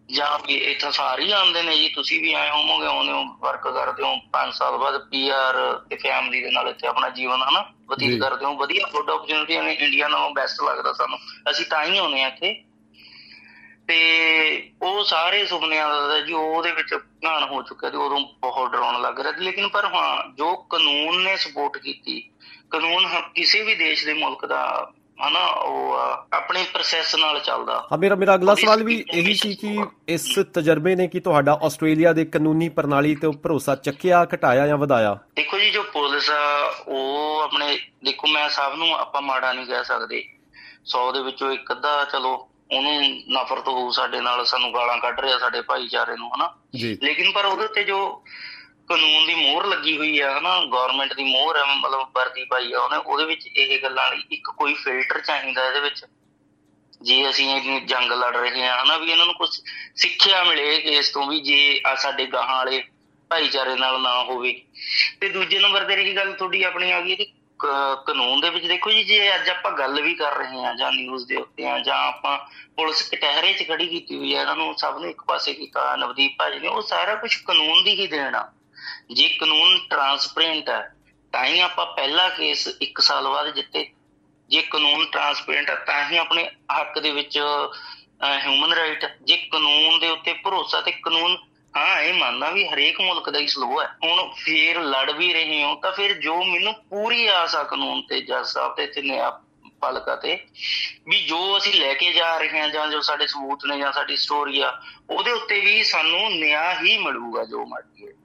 ਜਾਂ ਵੀ ਇੱਥੋਂ ਸਾਰੇ ਹੀ ਆਉਂਦੇ ਨੇ ਜੀ, ਤੁਸੀਂ ਵੀ ਆਏ ਹੋਵੋਗੇ, ਆਉਂਦੇ ਹੋ, ਵਰਕ ਕਰਦੇ ਹੋ, 5 ਸਾਲ ਬਾਅਦ PR ਤੇ ਫੈਮਿਲੀ ਦੇ ਨਾਲ ਇੱਥੇ ਆਪਣਾ ਜੀਵਨ ਹਨਾ ਬਤੀਤ ਕਰਦੇ ਹੋ। ਵਧੀਆ ਗੁੱਡ ਓਪਰਚੁਨਿਟੀ ਇੰਡੀਆ ਨਾਲੋਂ ਬੈਸਟ ਲੱਗਦਾ ਸਾਨੂੰ, ਅਸੀਂ ਤਾਂ ਹੀ ਆਉਂਦੇ ਹਾਂ ਇੱਥੇ। ਤੇ ਉਹ ਸਾਰੇ ਸੁਪਨਿਆਂ ਦਾ ਜੀ ਉਹਦੇ ਵਿੱਚ ਘਾਣ ਹੋ ਚੁੱਕਿਆ ਤੇ ਉਦੋਂ ਬਹੁਤ ਡਰਾਉਣ ਲੱਗ ਰਿਹਾ ਸੀ। ਲੇਕਿਨ ਪਰ ਹਾਂ, ਜੋ ਕਾਨੂੰਨ ਨੇ ਸਪੋਰਟ ਕੀਤੀ, ਕਾਨੂੰਨ ਕਿਸੇ ਵੀ ਦੇਸ਼ ਦੇ ਮੁਲਕ ਦਾ ਹਨਾ ਉਹ ਆਪਣੇ ਪ੍ਰੋਸੈਸ ਨਾਲ ਚੱਲਦਾ। ਹਾਂ, ਮੇਰਾ ਅਗਲਾ ਸਵਾਲ ਵੀ ਇਹੀ ਸੀ ਕਿ ਇਸ ਤਜਰਬੇ ਨੇ ਕਿ ਤੁਹਾਡਾ ਆਸਟ੍ਰੇਲੀਆ ਦੇ ਕਾਨੂੰਨੀ ਪ੍ਰਣਾਲੀ ਤੇ ਭਰੋਸਾ ਚੱਕਿਆ, ਘਟਾਇਆ ਜਾਂ ਵਧਾਇਆ? ਦੇਖੋ ਜੀ, ਜੋ ਪੁਲਿਸ ਆ ਉਹ ਆਪਣੇ, ਦੇਖੋ ਮੈਂ ਸਭ ਨੂੰ ਆਪਾਂ ਮਾੜਾ ਨਹੀਂ ਕਹਿ ਸਕਦੇ, 100 ਦੇ ਵਿੱਚੋਂ ਇੱਕ ਅੱਧਾ ਚਲੋ ਉਹਨੂੰ ਨਫ਼ਰਤ ਹੋਊ ਸਾਡੇ ਨਾਲ, ਸਾਨੂੰ ਗਾਲਾਂ ਕੱਢ ਰਿਹਾ ਸਾਡੇ ਭਾਈਚਾਰੇ ਨੂੰ ਹਨਾ, ਲੇਕਿਨ ਪਰ ਉਹਦੇ ਉੱਤੇ ਜੋ ਕਾਨੂੰਨ ਦੀ ਮੋਹਰ ਲੱਗੀ ਹੋਈ ਆ ਹਨਾ, ਗੌਰਮੈਂਟ ਦੀ ਮੋਹਰ ਹੈ, ਮਤਲਬ ਵਰਦੀ ਪਾਈ ਆ ਉਹਨੇ, ਉਹਦੇ ਵਿੱਚ ਇਹ ਗੱਲਾਂ ਲਈ ਇੱਕ ਕੋਈ ਫਿਲਟਰ ਚਾਹੀਦਾ ਇਹਦੇ ਵਿੱਚ। ਜੇ ਅਸੀਂ ਇਹ ਜੰਗ ਲੜ ਰਹੇ ਹਾਂ ਹਨਾ, ਵੀ ਇਹਨਾਂ ਨੂੰ ਕੁਛ ਸਿੱਖਿਆ ਮਿਲੇ ਕੇਸ ਤੋਂ ਵੀ, ਜੇ ਸਾਡੇ ਗਾਹਾਂ ਵਾਲੇ ਭਾਈਚਾਰੇ ਨਾਲ ਨਾ ਹੋਵੇ। ਤੇ ਦੂਜੇ ਨੰਬਰ ਤੇ ਰਹੀ ਗੱਲ ਤੁਹਾਡੀ ਆਪਣੀ ਆ ਗਈ ਇਹਦੀ ਕਾਨੂੰਨ ਦੇ ਵਿੱਚ। ਦੇਖੋ ਜੀ, ਜੇ ਅੱਜ ਆਪਾਂ ਗੱਲ ਵੀ ਕਰ ਰਹੇ ਹਾਂ ਜਾਂ ਨਿਊਜ਼ ਦੇ ਉੱਤੇ ਆ, ਜਾਂ ਆਪਾਂ ਪੁਲਿਸ ਕਟਹਿਰੇ 'ਚ ਖੜੀ ਕੀਤੀ ਹੋਈ ਹੈ, ਇਹਨਾਂ ਨੂੰ ਸਭ ਨੂੰ ਇੱਕ ਪਾਸੇ ਕੀਤਾ ਨਵਦੀਪ ਭਾਜੀ ਨੇ, ਉਹ ਸਾਰਾ ਕੁਛ ਕਾਨੂੰਨ ਦੀ ਹੀ ਦੇਣ ਆ। ਜੇ ਕਾਨੂੰਨ ਟਰਾਂਸਪੇਰੈਂਟ ਹੈ ਤਾਂ ਹੀ ਆਪਾਂ ਪਹਿਲਾ ਕੇਸ 1 ਸਾਲ ਬਾਅਦ ਜਿੱਤੇ। ਜੇ ਕਾਨੂੰਨ ਟਰਾਂਸਪੇਰੈਂਟ ਹੈ ਤਾਂ ਹੀ ਆਪਣੇ ਹੱਕ ਦੇ ਵਿੱਚ ਹਿਊਮਨ ਰਾਈਟ। ਜੇ ਕਾਨੂੰਨ ਦੇ ਉੱਤੇ ਭਰੋਸਾ, ਤੇ ਕਾਨੂੰਨ ਹਾਂ ਇਹ ਮੰਨਦਾ ਵੀ ਹਰੇਕ ਮੁਲਕ ਦਾ ਹੀ ਸਲੋ ਹੈ। ਹੁਣ ਫੇਰ ਲੜ ਵੀ ਰਹੇ ਹੋ ਤਾਂ ਫਿਰ ਜੋ ਮੈਨੂੰ ਪੂਰੀ ਆਸ ਆ ਕਾਨੂੰਨ ਤੇ, ਜੱਜ ਸਾਹਿਬ ਤੇ ਇੱਥੇ ਨਿਆਂ ਪਾਲਿਕਾ ਤੇ, ਵੀ ਜੋ ਅਸੀਂ ਲੈ ਕੇ ਜਾ ਰਹੇ ਹਾਂ ਜਾਂ ਜੋ ਸਾਡੇ ਸਬੂਤ ਨੇ ਜਾਂ ਸਾਡੀ ਸਟੋਰੀ ਆ, ਉਹਦੇ ਉੱਤੇ ਵੀ ਸਾਨੂੰ ਨਿਆਂ ਹੀ ਮਿਲੂਗਾ ਜੋ ਮਰਜ਼ੀ ਹੈ।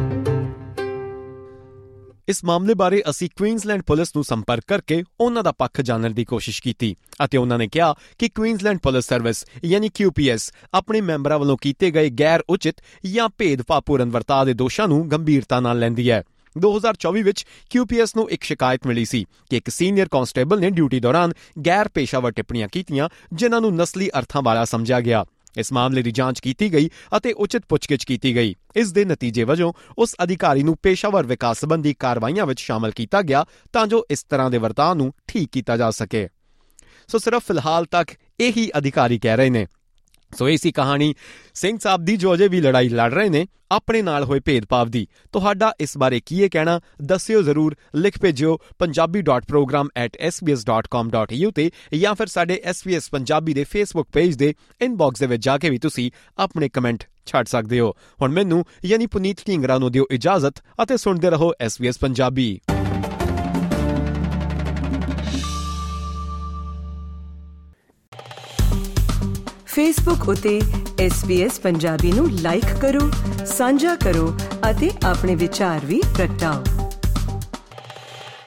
ਇਸ ਮਾਮਲੇ ਬਾਰੇ ਅਸੀਂ ਕੁਈਨਜ਼ਲੈਂਡ ਪੁਲਿਸ ਨੂੰ ਸੰਪਰਕ ਕਰਕੇ ਉਹਨਾਂ ਦਾ ਪੱਖ ਜਾਣਨ ਦੀ ਕੋਸ਼ਿਸ਼ ਕੀਤੀ ਅਤੇ ਉਹਨਾਂ ਨੇ ਕਿਹਾ ਕਿ ਕੁਈਨਜ਼ਲੈਂਡ ਪੁਲਿਸ ਸਰਵਿਸ ਯਾਨੀ QPS ਆਪਣੇ ਮੈਂਬਰਾਂ ਵੱਲੋਂ ਕੀਤੇ ਗਏ ਗੈਰ ਉਚਿਤ ਜਾਂ ਭੇਦਭਾਵਪੂਰਨ ਵਰਤਾਅ ਦੇ ਦੋਸ਼ਾਂ ਨੂੰ ਗੰਭੀਰਤਾ ਨਾਲ ਲੈਂਦੀ ਹੈ। 2024 ਵਿੱਚ QPS ਨੂੰ ਇੱਕ ਸ਼ਿਕਾਇਤ ਮਿਲੀ ਸੀ ਕਿ ਇੱਕ ਸੀਨੀਅਰ ਕਾਂਸਟੇਬਲ ਨੇ ਡਿਊਟੀ ਦੌਰਾਨ ਗੈਰ ਪੇਸ਼ਾਵਰ ਟਿੱਪਣੀਆਂ ਕੀਤੀਆਂ ਜਿਨ੍ਹਾਂ ਨੂੰ ਨਸਲੀ ਅਰਥਾਂ ਵਾਲਾ ਸਮਝਿਆ ਗਿਆ। ਇਸ ਮਾਮਲੇ ਦੀ ਜਾਂਚ ਕੀਤੀ ਗਈ ਅਤੇ ਉਚਿਤ ਪੁੱਛਗਿੱਛ ਕੀਤੀ ਗਈ। ਇਸ ਦੇ ਨਤੀਜੇ ਵਜੋਂ ਉਸ ਅਧਿਕਾਰੀ ਨੂੰ ਪੇਸ਼ਾਵਰ ਵਿਕਾਸ ਸੰਬੰਧੀ ਕਾਰਵਾਈਆਂ ਵਿੱਚ ਸ਼ਾਮਲ ਕੀਤਾ ਗਿਆ ਤਾਂ ਜੋ ਇਸ ਤਰ੍ਹਾਂ ਦੇ ਵਰਤਾਅ ਨੂੰ ਠੀਕ ਕੀਤਾ ਜਾ ਸਕੇ। ਸੋ ਸਿਰਫ ਫਿਲਹਾਲ ਤੱਕ ਇਹੀ ਅਧਿਕਾਰੀ ਕਹਿ ਰਹੇ ਨੇ। ਸੋ ਇਹ ਸੀ ਕਹਾਣੀ ਸਿੰਘ ਸਾਹਿਬ ਦੀ ਜੋ ਅਜੇ ਵੀ ਲੜਾਈ ਲੜ ਰਹੇ ਨੇ ਆਪਣੇ ਨਾਲ ਹੋਏ ਭੇਦਭਾਵ ਦੀ। ਤੁਹਾਡਾ ਇਸ ਬਾਰੇ ਕੀ ਇਹ ਕਹਿਣਾ ਦੱਸਿਓ ਜ਼ਰੂਰ, ਲਿਖ ਭੇਜਿਓ punjabi.program@sbs.com.au ਤੇ ਜਾਂ ਫਿਰ ਸਾਡੇ SBS ਪੰਜਾਬੀ ਦੇ ਫੇਸਬੁੱਕ ਪੇਜ ਦੇ ਇਨਬਾਕਸ ਦੇ ਵਿੱਚ ਜਾ ਕੇ ਵੀ ਤੁਸੀਂ ਆਪਣੇ ਕਮੈਂਟ ਛੱਡ ਸਕਦੇ ਹੋ। ਹੁਣ ਮੈਨੂੰ ਯਾਨੀ ਪੁਨੀਤ ਢੀਂਗਰਾ ਨੂੰ ਦਿਓ ਇਜਾਜ਼ਤ ਅਤੇ ਸੁਣਦੇ ਰਹੋ SBS ਪੰਜਾਬੀ। ਫੇਸਬੁੱਕ ਉਤੇ SBS ਪੰਜਾਬੀ ਨੂੰ ਲਾਈਕ ਕਰੋ, ਸਾਂਝਾ ਕਰੋ ਅਤੇ ਆਪਣੇ ਵਿਚਾਰ ਵੀ ਪ੍ਰਗਟਾਓ।